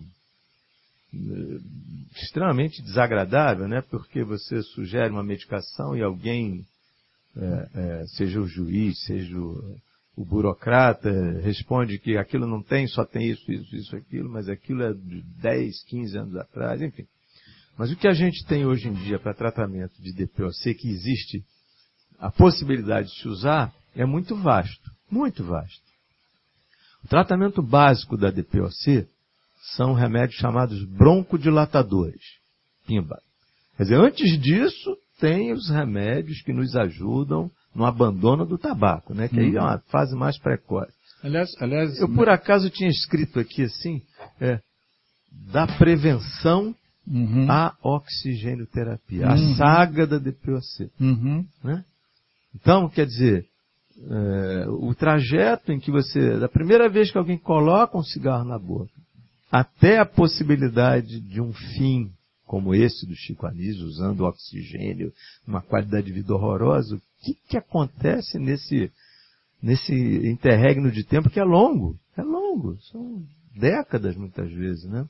extremamente desagradável, né? Porque você sugere uma medicação e alguém, é, é, seja o juiz, seja o, o burocrata, responde que aquilo não tem, só tem isso, isso, isso, aquilo, mas aquilo é de dez, quinze anos atrás, enfim. Mas o que a gente tem hoje em dia para tratamento de D P O C, que existe a possibilidade de se usar, é muito vasto, muito vasto. O tratamento básico da D P O C são remédios chamados broncodilatadores. Pimba. Quer dizer, antes disso, tem os remédios que nos ajudam no abandono do tabaco, né? Que aí é uma fase mais precoce. Aliás, aliás eu por acaso tinha escrito aqui assim, é, da prevenção uhum. à oxigenoterapia, uhum. a saga da D P O C. Uhum. Né? Então, quer dizer, é, o trajeto em que você, da primeira vez que alguém coloca um cigarro na boca, até a possibilidade de um fim como esse do Chico Anísio, usando oxigênio, uma qualidade de vida horrorosa, o que, que acontece nesse, nesse interregno de tempo que é longo? É longo, são décadas muitas vezes, né?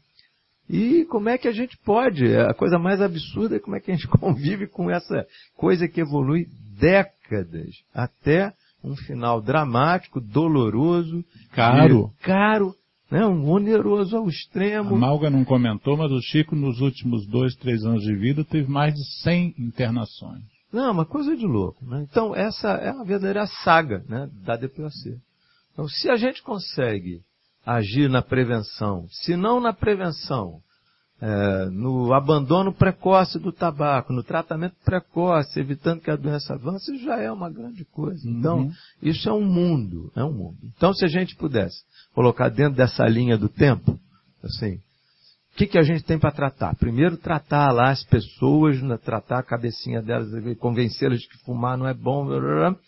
E como é que a gente pode? A coisa mais absurda é como é que a gente convive com essa coisa que evolui décadas, até um final dramático, doloroso, caro, caro, né? Um oneroso ao extremo. A Malga não comentou, mas o Chico, nos últimos dois, três anos de vida, teve mais de cem internações. Não, uma coisa de louco. Né? Então, essa é a verdadeira saga, né, da D P O C. Então, se a gente consegue agir na prevenção, se não na prevenção, é, no abandono precoce do tabaco, no tratamento precoce, evitando que a doença avance, isso já é uma grande coisa. Então, uhum. isso é um mundo, é um mundo. Então, se a gente pudesse colocar dentro dessa linha do tempo, assim, o que, que a gente tem para tratar? Primeiro, tratar lá as pessoas, né, tratar a cabecinha delas, convencê-las de que fumar não é bom. Blá, blá, blá.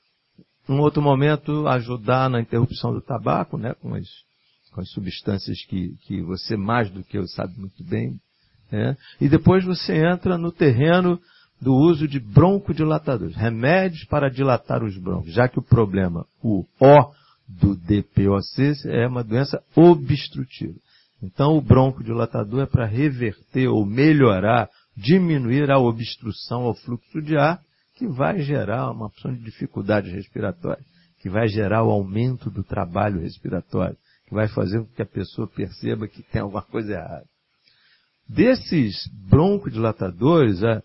Num outro momento, ajudar na interrupção do tabaco, né, com as, com as substâncias que, que você, mais do que eu, sabe muito bem. Né? E depois você entra no terreno do uso de broncodilatadores, remédios para dilatar os brônquios, já que o problema, o O do D P O C, é uma doença obstrutiva. Então, o broncodilatador é para reverter ou melhorar, diminuir a obstrução ao fluxo de ar, que vai gerar uma opção de dificuldade respiratória, que vai gerar o aumento do trabalho respiratório, que vai fazer com que a pessoa perceba que tem alguma coisa errada. Desses broncodilatadores, a,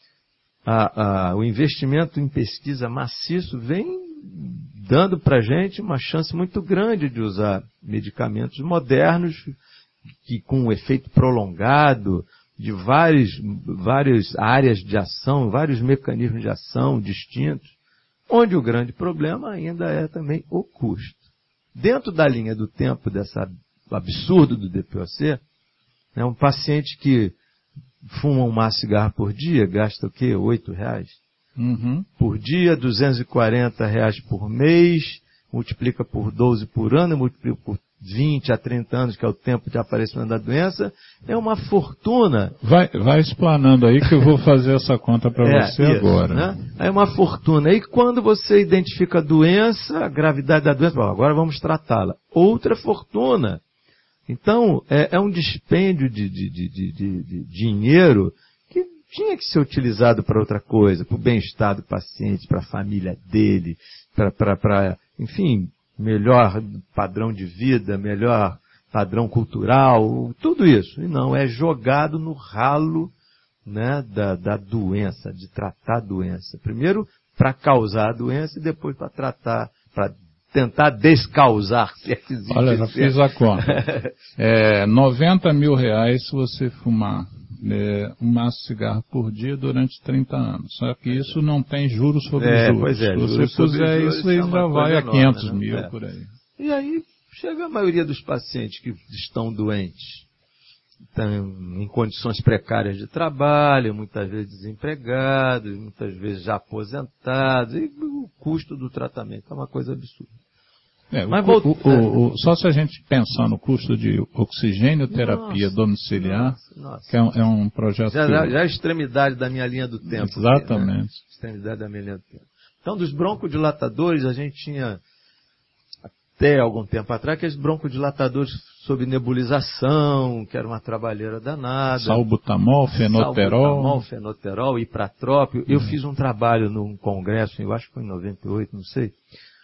a, a, o investimento em pesquisa maciço vem dando para a gente uma chance muito grande de usar medicamentos modernos, que com um efeito prolongado, de várias, várias áreas de ação, vários mecanismos de ação distintos, onde o grande problema ainda é também o custo. Dentro da linha do tempo desse absurdo do D P O C, né, um paciente que fuma um maço de cigarro por dia, gasta o quê? oito reais? Uhum. Por dia, duzentos e quarenta reais por mês, multiplica por doze por ano, multiplica por vinte a trinta anos, que é o tempo de aparecimento da doença, é uma fortuna. Vai, vai explanando aí que eu vou fazer essa conta para é, você isso, agora. Né? É uma fortuna. E quando você identifica a doença, a gravidade da doença, bom, agora vamos tratá-la. Outra fortuna. Então, é, é um dispêndio de, de, de, de, de, de dinheiro que tinha que ser utilizado para outra coisa, para o bem-estar do paciente, para a família dele, para, enfim, melhor padrão de vida, melhor padrão cultural, tudo isso. E não, é jogado no ralo, né, da, da doença, de tratar a doença. Primeiro para causar a doença e depois para tratar, para tentar descausar, se é que existe. Olha, já fiz a conta. É, noventa mil reais se você fumar é, um maço de cigarro por dia durante trinta anos. Só que isso não tem juros sobre é, juros. Pois é, se você juros puser juros, isso, aí é já vai a enorme, quinhentos né? mil é. por aí. E aí chega a maioria dos pacientes que estão doentes, estão em condições precárias de trabalho, muitas vezes desempregados, muitas vezes já aposentados, e o custo do tratamento é uma coisa absurda. É, Mas o, volta, o, o, o, só se a gente pensar no custo de oxigênio terapia nossa, domiciliar, nossa, nossa. que é um, é um projeto... Já, que... já, já é a extremidade da minha linha do tempo. Exatamente. Aqui, né? Extremidade da minha linha do tempo. Então, dos broncodilatadores, a gente tinha, até algum tempo atrás, aqueles broncodilatadores sob nebulização, que era uma trabalheira danada. Salbutamol, fenoterol. Salbutamol, fenoterol, ipratrópio. Eu hum. fiz um trabalho num congresso, eu acho que foi em noventa e oito, não sei,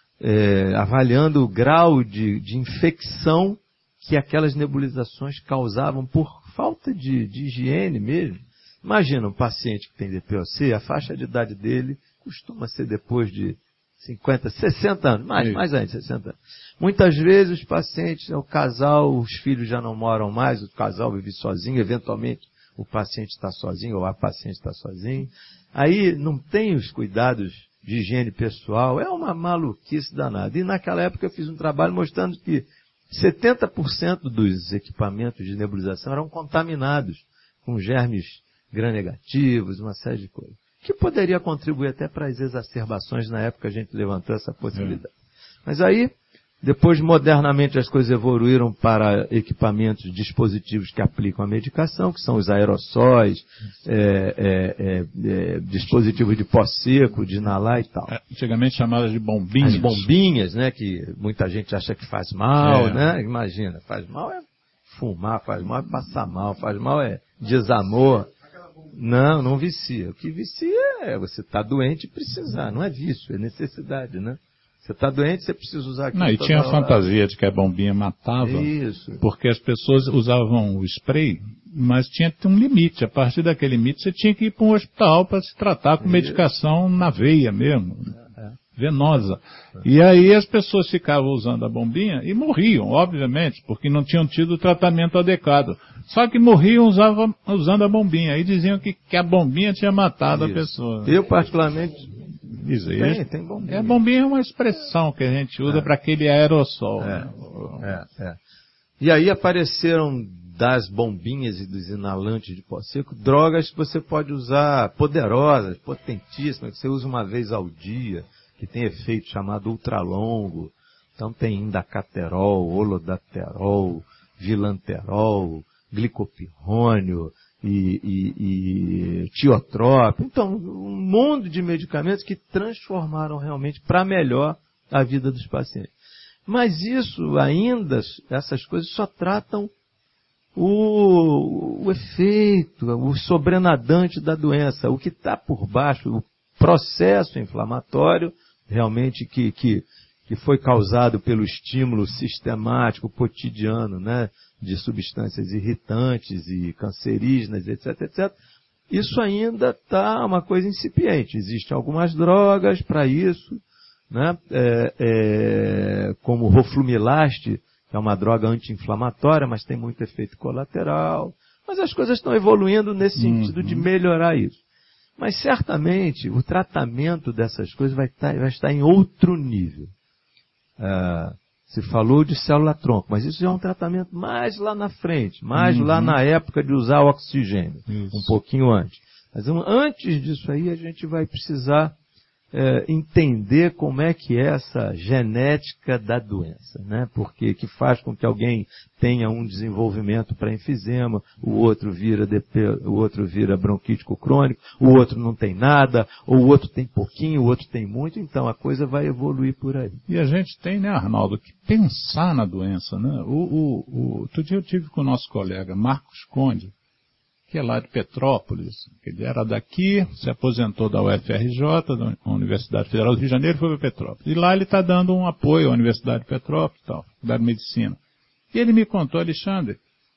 é, avaliando o grau de, de infecção que aquelas nebulizações causavam por falta de, de higiene mesmo. Imagina um paciente que tem D P O C, a faixa de idade dele costuma ser depois de cinquenta, sessenta anos, mais, mais antes, sessenta anos. Muitas vezes os pacientes, o casal, os filhos já não moram mais, o casal vive sozinho, eventualmente o paciente está sozinho ou a paciente está sozinho. Aí não tem os cuidados de higiene pessoal, é uma maluquice danada. E naquela época eu fiz um trabalho mostrando que setenta por cento dos equipamentos de nebulização eram contaminados com germes gram-negativos, uma série de coisas. Que poderia contribuir até para as exacerbações, na época a gente levantou essa possibilidade. É. Mas aí, depois modernamente as coisas evoluíram para equipamentos, dispositivos que aplicam a medicação, que são os aerossóis, é, é, é, é, dispositivos de pó seco, de inalar e tal. É, antigamente chamadas de bombinhas. As bombinhas, né, que muita gente acha que faz mal, é. né? Imagina, faz mal é fumar, faz mal é passar mal, faz mal é desamor. Não, não vicia. O que vicia é você estar tá doente e precisar. Não é vício, é necessidade, né? Você está doente, você precisa usar aquilo. Não, e tinha a fantasia de que a bombinha matava. Isso. Porque as pessoas usavam o spray, mas tinha um limite. A partir daquele limite, você tinha que ir para um hospital para se tratar com Isso. medicação na veia mesmo. É. Venosa. E aí as pessoas ficavam usando a bombinha e morriam, obviamente, porque não tinham tido o tratamento adequado. Só que morriam usava, usando a bombinha. Aí diziam que, que a bombinha tinha matado Isso. a pessoa. Eu, particularmente, existe. Tem, tem bombinha. É, bombinha é uma expressão que a gente usa é. para aquele aerossol. É. Né? É, é. E aí apareceram das bombinhas e dos inalantes de pó seco drogas que você pode usar, poderosas, potentíssimas, que você usa uma vez ao dia, que tem efeito chamado ultralongo. Então tem indacaterol, holodaterol, vilanterol, glicopirrônio e, e, e tiotrópico. Então, um mundo de medicamentos que transformaram realmente para melhor a vida dos pacientes. Mas isso ainda, essas coisas só tratam o, o efeito, o sobrenadante da doença, o que está por baixo, o processo inflamatório realmente que, que, que foi causado pelo estímulo sistemático, cotidiano, né, de substâncias irritantes e cancerígenas, etc, etcétera. Isso ainda está uma coisa incipiente. Existem algumas drogas para isso, né, é, é, como o roflumilaste, que é uma droga anti-inflamatória, mas tem muito efeito colateral. Mas as coisas estão evoluindo nesse sentido uhum. de melhorar isso. Mas certamente o tratamento dessas coisas vai estar, vai estar em outro nível. Ah, se falou de célula-tronco, mas isso já é um tratamento mais lá na frente, mais uhum. lá na época de usar o oxigênio, isso. um pouquinho antes. Mas antes disso aí a gente vai precisar é, entender como é que é essa genética da doença, né? Porque que faz com que alguém tenha um desenvolvimento para enfisema, o outro vira D P, o outro vira bronquítico crônico, o outro não tem nada, ou o outro tem pouquinho, o outro tem muito, então a coisa vai evoluir por aí. E a gente tem, né, Arnaldo, que pensar na doença, né? O, o, o, outro dia eu tive com o nosso colega Marcos Conde, que é lá de Petrópolis. Ele era daqui, se aposentou da U F R J, da Universidade Federal do Rio de Janeiro, e foi para Petrópolis. E lá ele está dando um apoio à Universidade de Petrópolis, tal, Faculdade de Medicina. E ele me contou, Alexandre,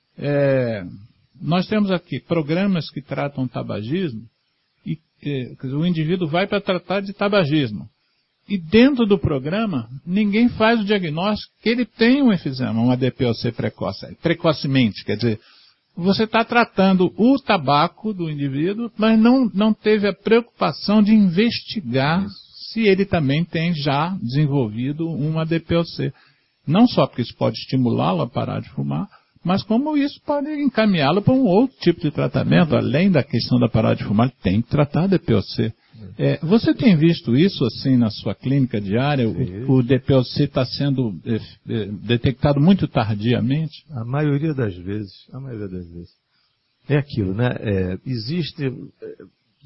é, nós temos aqui programas que tratam tabagismo, e é, o indivíduo vai para tratar de tabagismo. E dentro do programa, ninguém faz o diagnóstico que ele tem um enfisema, uma D P O C precoce, precocemente, quer dizer, você está tratando o tabaco do indivíduo, mas não, não teve a preocupação de investigar isso, se ele também tem já desenvolvido uma D P O C. Não só porque isso pode estimulá-lo a parar de fumar, mas como isso pode encaminhá-lo para um outro tipo de tratamento, uhum. Além da questão da parar de fumar, tem que tratar a D P O C. É, você tem visto isso assim na sua clínica diária? O, o D P O C está sendo é, é, detectado muito tardiamente? A maioria das vezes, a maioria das vezes. É aquilo, né? É, existe, é,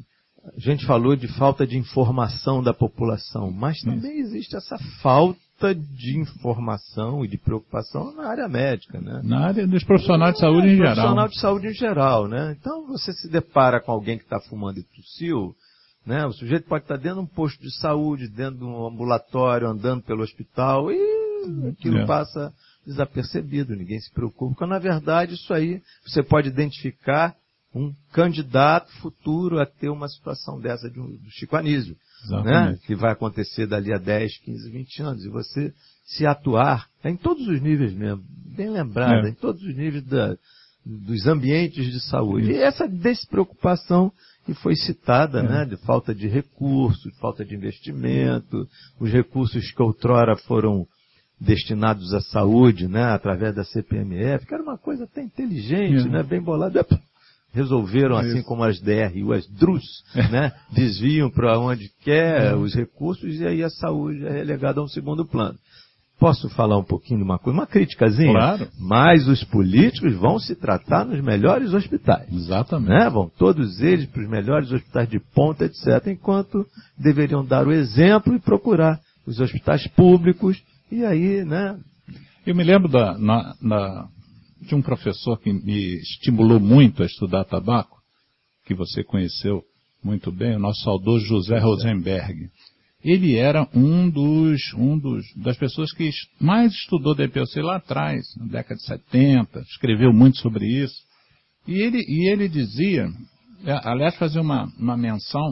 a gente falou de falta de informação da população, mas também isso. Existe essa falta de informação e de preocupação na área médica, né? Na área dos profissionais de saúde é, em geral. Profissional de saúde em geral, né? Então você se depara com alguém que está fumando e tossiu, né? O sujeito pode estar dentro de um posto de saúde, dentro de um ambulatório, andando pelo hospital, e aquilo é. passa desapercebido, ninguém se preocupa. Porque, na verdade, isso aí, você pode identificar um candidato futuro a ter uma situação dessa de um, do Chico Anísio, né? Que vai acontecer dali a dez, quinze, vinte anos. E você se atuar, é em todos os níveis mesmo, bem lembrado, é. em todos os níveis da, dos ambientes de saúde. Isso. E essa despreocupação que foi citada, é. né, de falta de recursos, de falta de investimento, os recursos que outrora foram destinados à saúde, né, através da C P M F, que era uma coisa até inteligente, é. né, bem bolada. Resolveram, é assim como as D R U, as D R Us, é. né, desviam para onde quer é. os recursos, e aí a saúde é relegada a um segundo plano. Posso falar um pouquinho de uma coisa? Uma criticazinha? Claro. Mas os políticos vão se tratar nos melhores hospitais. Exatamente. Né? Vão todos eles para os melhores hospitais de ponta, etcétera. Enquanto deveriam dar o exemplo e procurar os hospitais públicos. E aí, né? Eu me lembro da, na, na, de um professor que me estimulou muito a estudar tabaco, que você conheceu muito bem, o nosso saudoso José Rosenberg. Ele era um dos, um dos, das pessoas que mais estudou D P O C lá atrás, na década de setenta, escreveu muito sobre isso. E ele, e ele dizia, aliás, fazer uma, uma menção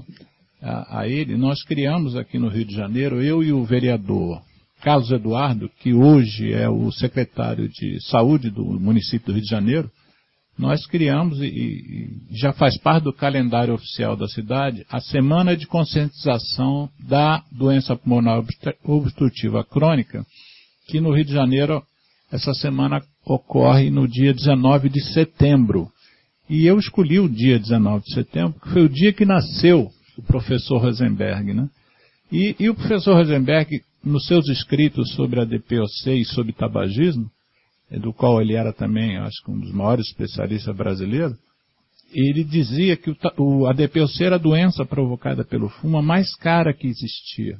a, a ele, nós criamos aqui no Rio de Janeiro, eu e o vereador Carlos Eduardo, que hoje é o secretário de saúde do município do Rio de Janeiro, nós criamos, e, e já faz parte do calendário oficial da cidade, a Semana de Conscientização da Doença Pulmonar Obstrutiva Crônica, que no Rio de Janeiro, essa semana ocorre no dia dezenove de setembro. E eu escolhi o dia dezenove de setembro, que foi o dia que nasceu o professor Rosenberg, né? E, e o professor Rosenberg, nos seus escritos sobre a D P O C e sobre tabagismo, do qual ele era também, acho que um dos maiores especialistas brasileiros, ele dizia que o, o, a D P O C era a doença provocada pelo fumo mais cara que existia.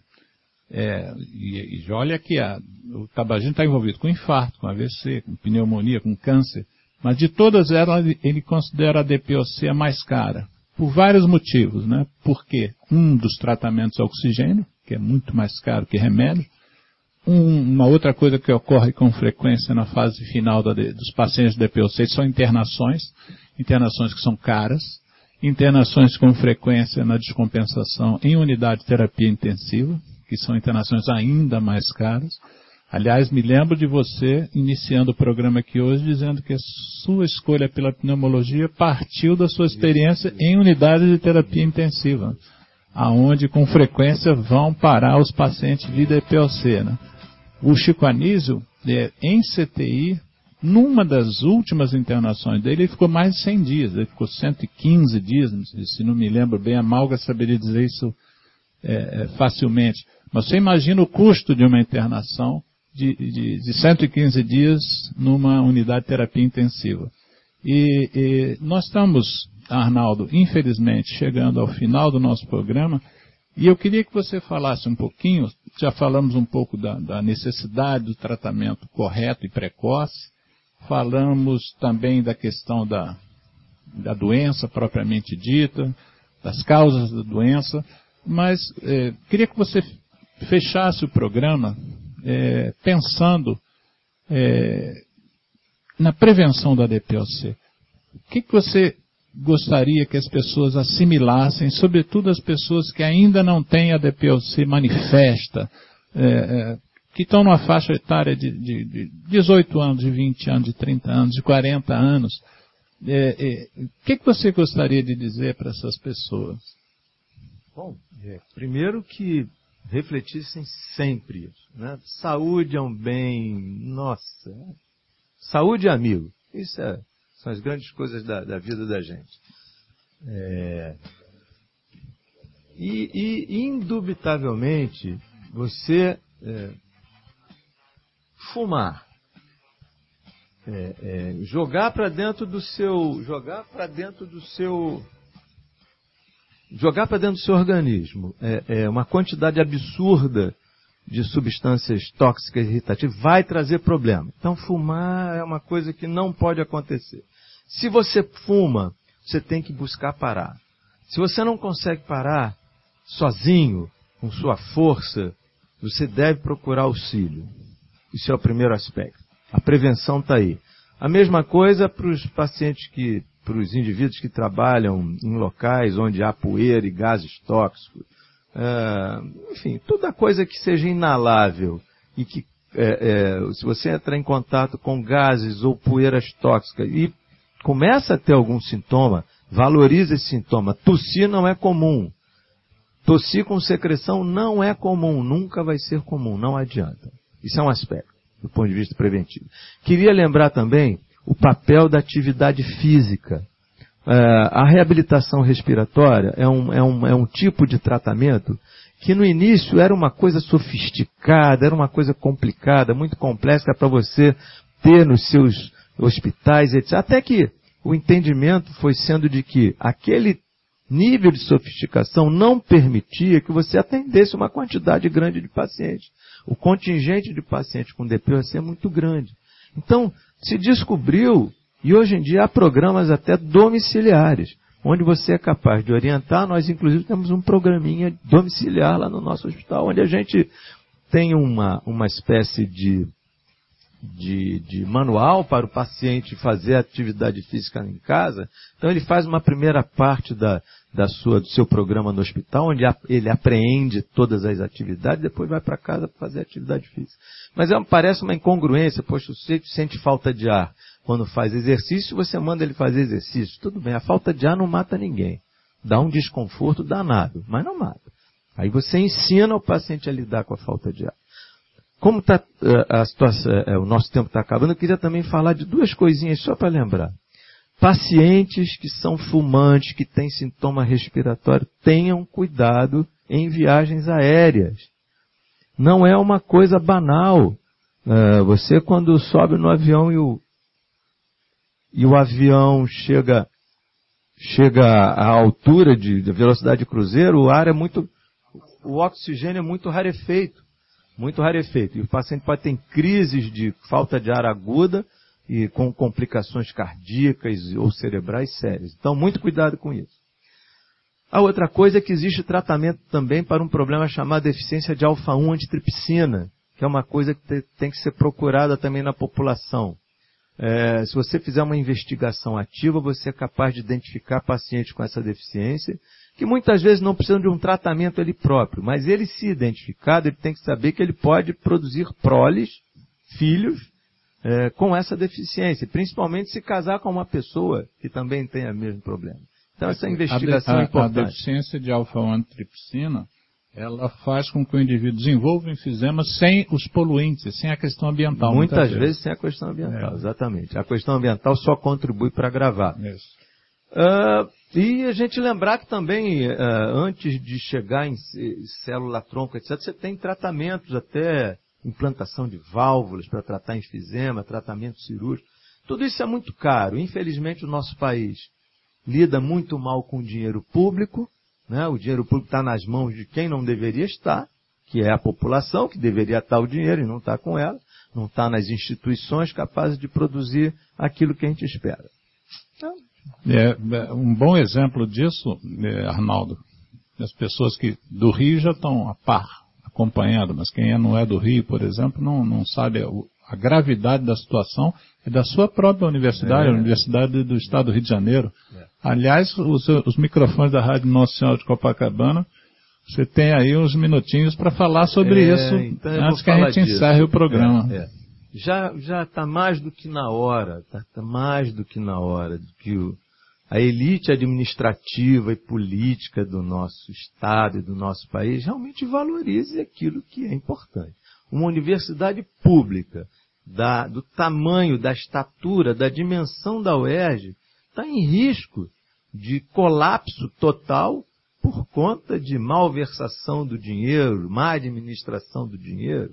É, e, e olha que a, o tabagismo está envolvido com infarto, com A V C, com pneumonia, com câncer, mas de todas elas ele considera a D P O C a mais cara, por vários motivos, né? Porque um dos tratamentos é oxigênio, que é muito mais caro que remédio. Um, uma outra coisa que ocorre com frequência na fase final da, dos pacientes de D P O C são internações, internações que são caras, internações com frequência na descompensação em unidade de terapia intensiva, que são internações ainda mais caras. Aliás, me lembro de você iniciando o programa aqui hoje dizendo que a sua escolha pela pneumologia partiu da sua experiência em unidade de terapia intensiva, aonde com frequência vão parar os pacientes de D P O C, né? O Chico Anísio, é, em C T I, numa das últimas internações dele, ele ficou mais de cem dias, ele ficou cento e quinze dias, se não me lembro bem, a Malga saberia dizer isso é, facilmente. Mas você imagina o custo de uma internação de, de, de cento e quinze dias numa unidade de terapia intensiva. E, e nós estamos, Arnaldo, infelizmente, chegando ao final do nosso programa, e eu queria que você falasse um pouquinho, já falamos um pouco da, da necessidade do tratamento correto e precoce, falamos também da questão da, da doença propriamente dita, das causas da doença, mas é, queria que você fechasse o programa é, pensando é, na prevenção da D P O C. O que, que você gostaria que as pessoas assimilassem, sobretudo as pessoas que ainda não têm a D P O C manifesta, é, é, que estão numa faixa etária de, de, de dezoito anos, de vinte anos, de trinta anos, de quarenta anos. É, é, o que, que você gostaria de dizer para essas pessoas? Bom, é, primeiro que refletissem sempre isso, né? Saúde é um bem, nossa, saúde é amigo, isso é, são as grandes coisas da, da vida da gente. É, e, e, indubitavelmente, você é, fumar, é, é, jogar para dentro do seu, jogar para dentro do seu Jogar para dentro do seu organismo é, é uma quantidade absurda de substâncias tóxicas e irritativas vai trazer problema. Então, fumar é uma coisa que não pode acontecer. Se você fuma, você tem que buscar parar. Se você não consegue parar sozinho, com sua força, você deve procurar auxílio. Isso é o primeiro aspecto. A prevenção está aí. A mesma coisa para os pacientes que... para os indivíduos que trabalham em locais onde há poeira e gases tóxicos, uh, enfim, toda coisa que seja inalável e que, é, é, se você entrar em contato com gases ou poeiras tóxicas e começa a ter algum sintoma, valorize esse sintoma. Tossir não é comum. Tossir com secreção não é comum, nunca vai ser comum, não adianta. Isso é um aspecto, do ponto de vista preventivo. Queria lembrar também o papel da atividade física. Uh, a reabilitação respiratória é um, é, um, é um tipo de tratamento que no início era uma coisa sofisticada, era uma coisa complicada, muito complexa para você ter nos seus hospitais, etcétera. Até que o entendimento foi sendo de que aquele nível de sofisticação não permitia que você atendesse uma quantidade grande de pacientes. O contingente de pacientes com D P O C é muito grande. Então, se descobriu, e hoje em dia há programas até domiciliares, onde você é capaz de orientar. Nós, inclusive, temos um programinha domiciliar lá no nosso hospital, onde a gente tem uma, uma espécie de, de, de manual para o paciente fazer atividade física em casa. Então, ele faz uma primeira parte da, da sua, do seu programa no hospital, onde ele apreende todas as atividades, depois vai para casa para fazer atividade física. Mas é, parece uma incongruência, poxa, o sujeito sente falta de ar. Quando faz exercício, você manda ele fazer exercício. Tudo bem, a falta de ar não mata ninguém. Dá um desconforto danado, mas não mata. Aí você ensina o paciente a lidar com a falta de ar. Como tá, a situação, o nosso tempo está acabando, eu queria também falar de duas coisinhas só para lembrar. Pacientes que são fumantes, que têm sintoma respiratório, tenham cuidado em viagens aéreas. Não é uma coisa banal. Uh, você, quando sobe no avião e o, e o avião chega, chega à altura de, de velocidade de cruzeiro, o ar é muito, o oxigênio é muito rarefeito. Muito rarefeito. E o paciente pode ter crises de falta de ar aguda e com complicações cardíacas ou cerebrais sérias. Então, muito cuidado com isso. A outra coisa é que existe tratamento também para um problema chamado deficiência de alfa um antitripsina, que é uma coisa que tem que ser procurada também na população. É, se você fizer uma investigação ativa, você é capaz de identificar pacientes com essa deficiência, que muitas vezes não precisam de um tratamento ele próprio, mas ele se identificado, ele tem que saber que ele pode produzir proles, filhos, é, com essa deficiência, principalmente se casar com uma pessoa que também tenha o mesmo problema. Então essa investigação a, a, é importante. A deficiência de alfa um antitripsina, ela faz com que o indivíduo desenvolva enfisema sem os poluentes, sem a questão ambiental. Muitas, muitas vezes. vezes sem a questão ambiental, é. Exatamente. A questão ambiental só contribui para agravar. Isso. Uh, e a gente lembrar que também, uh, antes de chegar em célula-tronco, etcétera, você tem tratamentos, até implantação de válvulas para tratar enfisema, tratamento cirúrgico. Tudo isso é muito caro. Infelizmente, o nosso país lida muito mal com o dinheiro público, né? O dinheiro público está nas mãos de quem não deveria estar, que é a população, que deveria estar o dinheiro e não está com ela, não está nas instituições capazes de produzir aquilo que a gente espera. Então, É, um bom exemplo disso, é, Arnaldo, as pessoas que do Rio já estão a par, acompanhando, mas quem não é do Rio, por exemplo, não, não sabe a, a gravidade da situação e da sua própria universidade, é. a Universidade do Estado do Rio de Janeiro. É. Aliás, os, os microfones da Rádio Nossa Senhora de Copacabana, você tem aí uns minutinhos para falar sobre é, isso, então antes que a gente disso. encerre o programa. É, é. Já já está mais do que na hora, está tá mais do que na hora de que o, a elite administrativa e política do nosso Estado e do nosso país realmente valorize aquilo que é importante. Uma universidade pública, da, do tamanho, da estatura, da dimensão da U E R J, está em risco de colapso total por conta de malversação do dinheiro, má administração do dinheiro.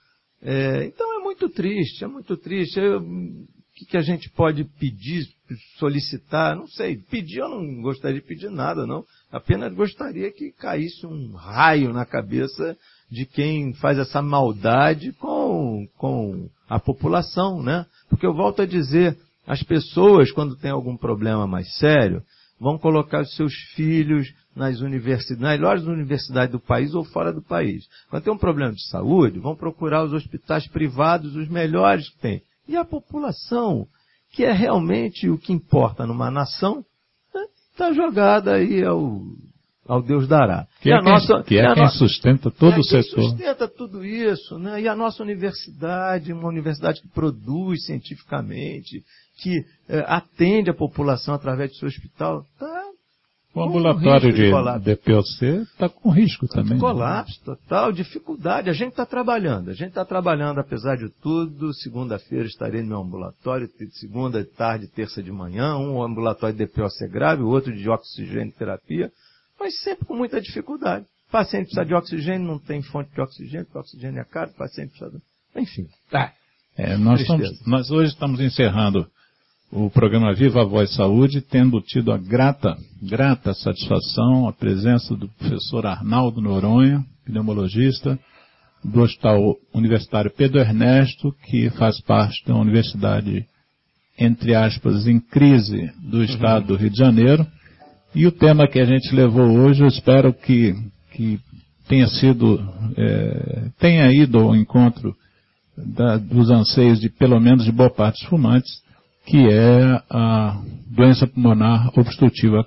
É, então é muito triste, é muito triste. Eu, o que, que a gente pode pedir, solicitar? Não sei, pedir eu não gostaria de pedir nada, não. Apenas gostaria que caísse um raio na cabeça de quem faz essa maldade com, com a população, né? Porque eu volto a dizer, as pessoas, quando tem algum problema mais sério, vão colocar os seus filhos nas universidades, nas melhores universidades do país ou fora do país. Quando tem um problema de saúde, vão procurar os hospitais privados, os melhores que tem. E a população, que é realmente o que importa numa nação, está, né, jogada aí ao, ao Deus dará. Que e é, a quem, nossa, que é quem no... sustenta todo é o setor. Quem sustenta tudo isso, né? E a nossa universidade, uma universidade que produz cientificamente, que eh, atende a população através do seu hospital, está o ambulatório de, de D P O C está com risco também. Colapso total, dificuldade. A gente está trabalhando. A gente está trabalhando, apesar de tudo. Segunda-feira estarei no meu ambulatório, segunda tarde, terça de manhã, um ambulatório de D P O C grave, o outro de oxigênio terapia, mas sempre com muita dificuldade. O paciente precisa de oxigênio, não tem fonte de oxigênio, porque o oxigênio é caro, o paciente precisa de... Enfim. Tá. É, nós, estamos, nós hoje estamos encerrando o programa Viva a Voz Saúde, tendo tido a grata, grata satisfação, a presença do professor Arnaldo Noronha, pneumologista, do Hospital Universitário Pedro Ernesto, que faz parte da Universidade, entre aspas, em crise do Estado do Rio de Janeiro. E o tema que a gente levou hoje, eu espero que, que tenha sido, é, tenha ido ao encontro da, dos anseios de, pelo menos, de boa parte dos fumantes, que é a doença pulmonar obstrutiva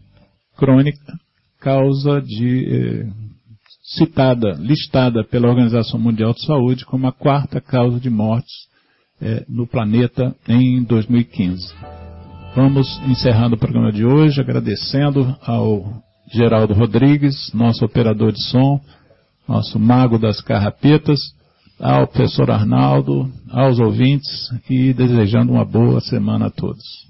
crônica, causa de, eh, citada, listada pela Organização Mundial de Saúde como a quarta causa de mortes eh, no planeta em dois mil e quinze. Vamos encerrando o programa de hoje, agradecendo ao Geraldo Rodrigues, nosso operador de som, nosso mago das carrapetas, ao professor Arnaldo, aos ouvintes e desejando uma boa semana a todos.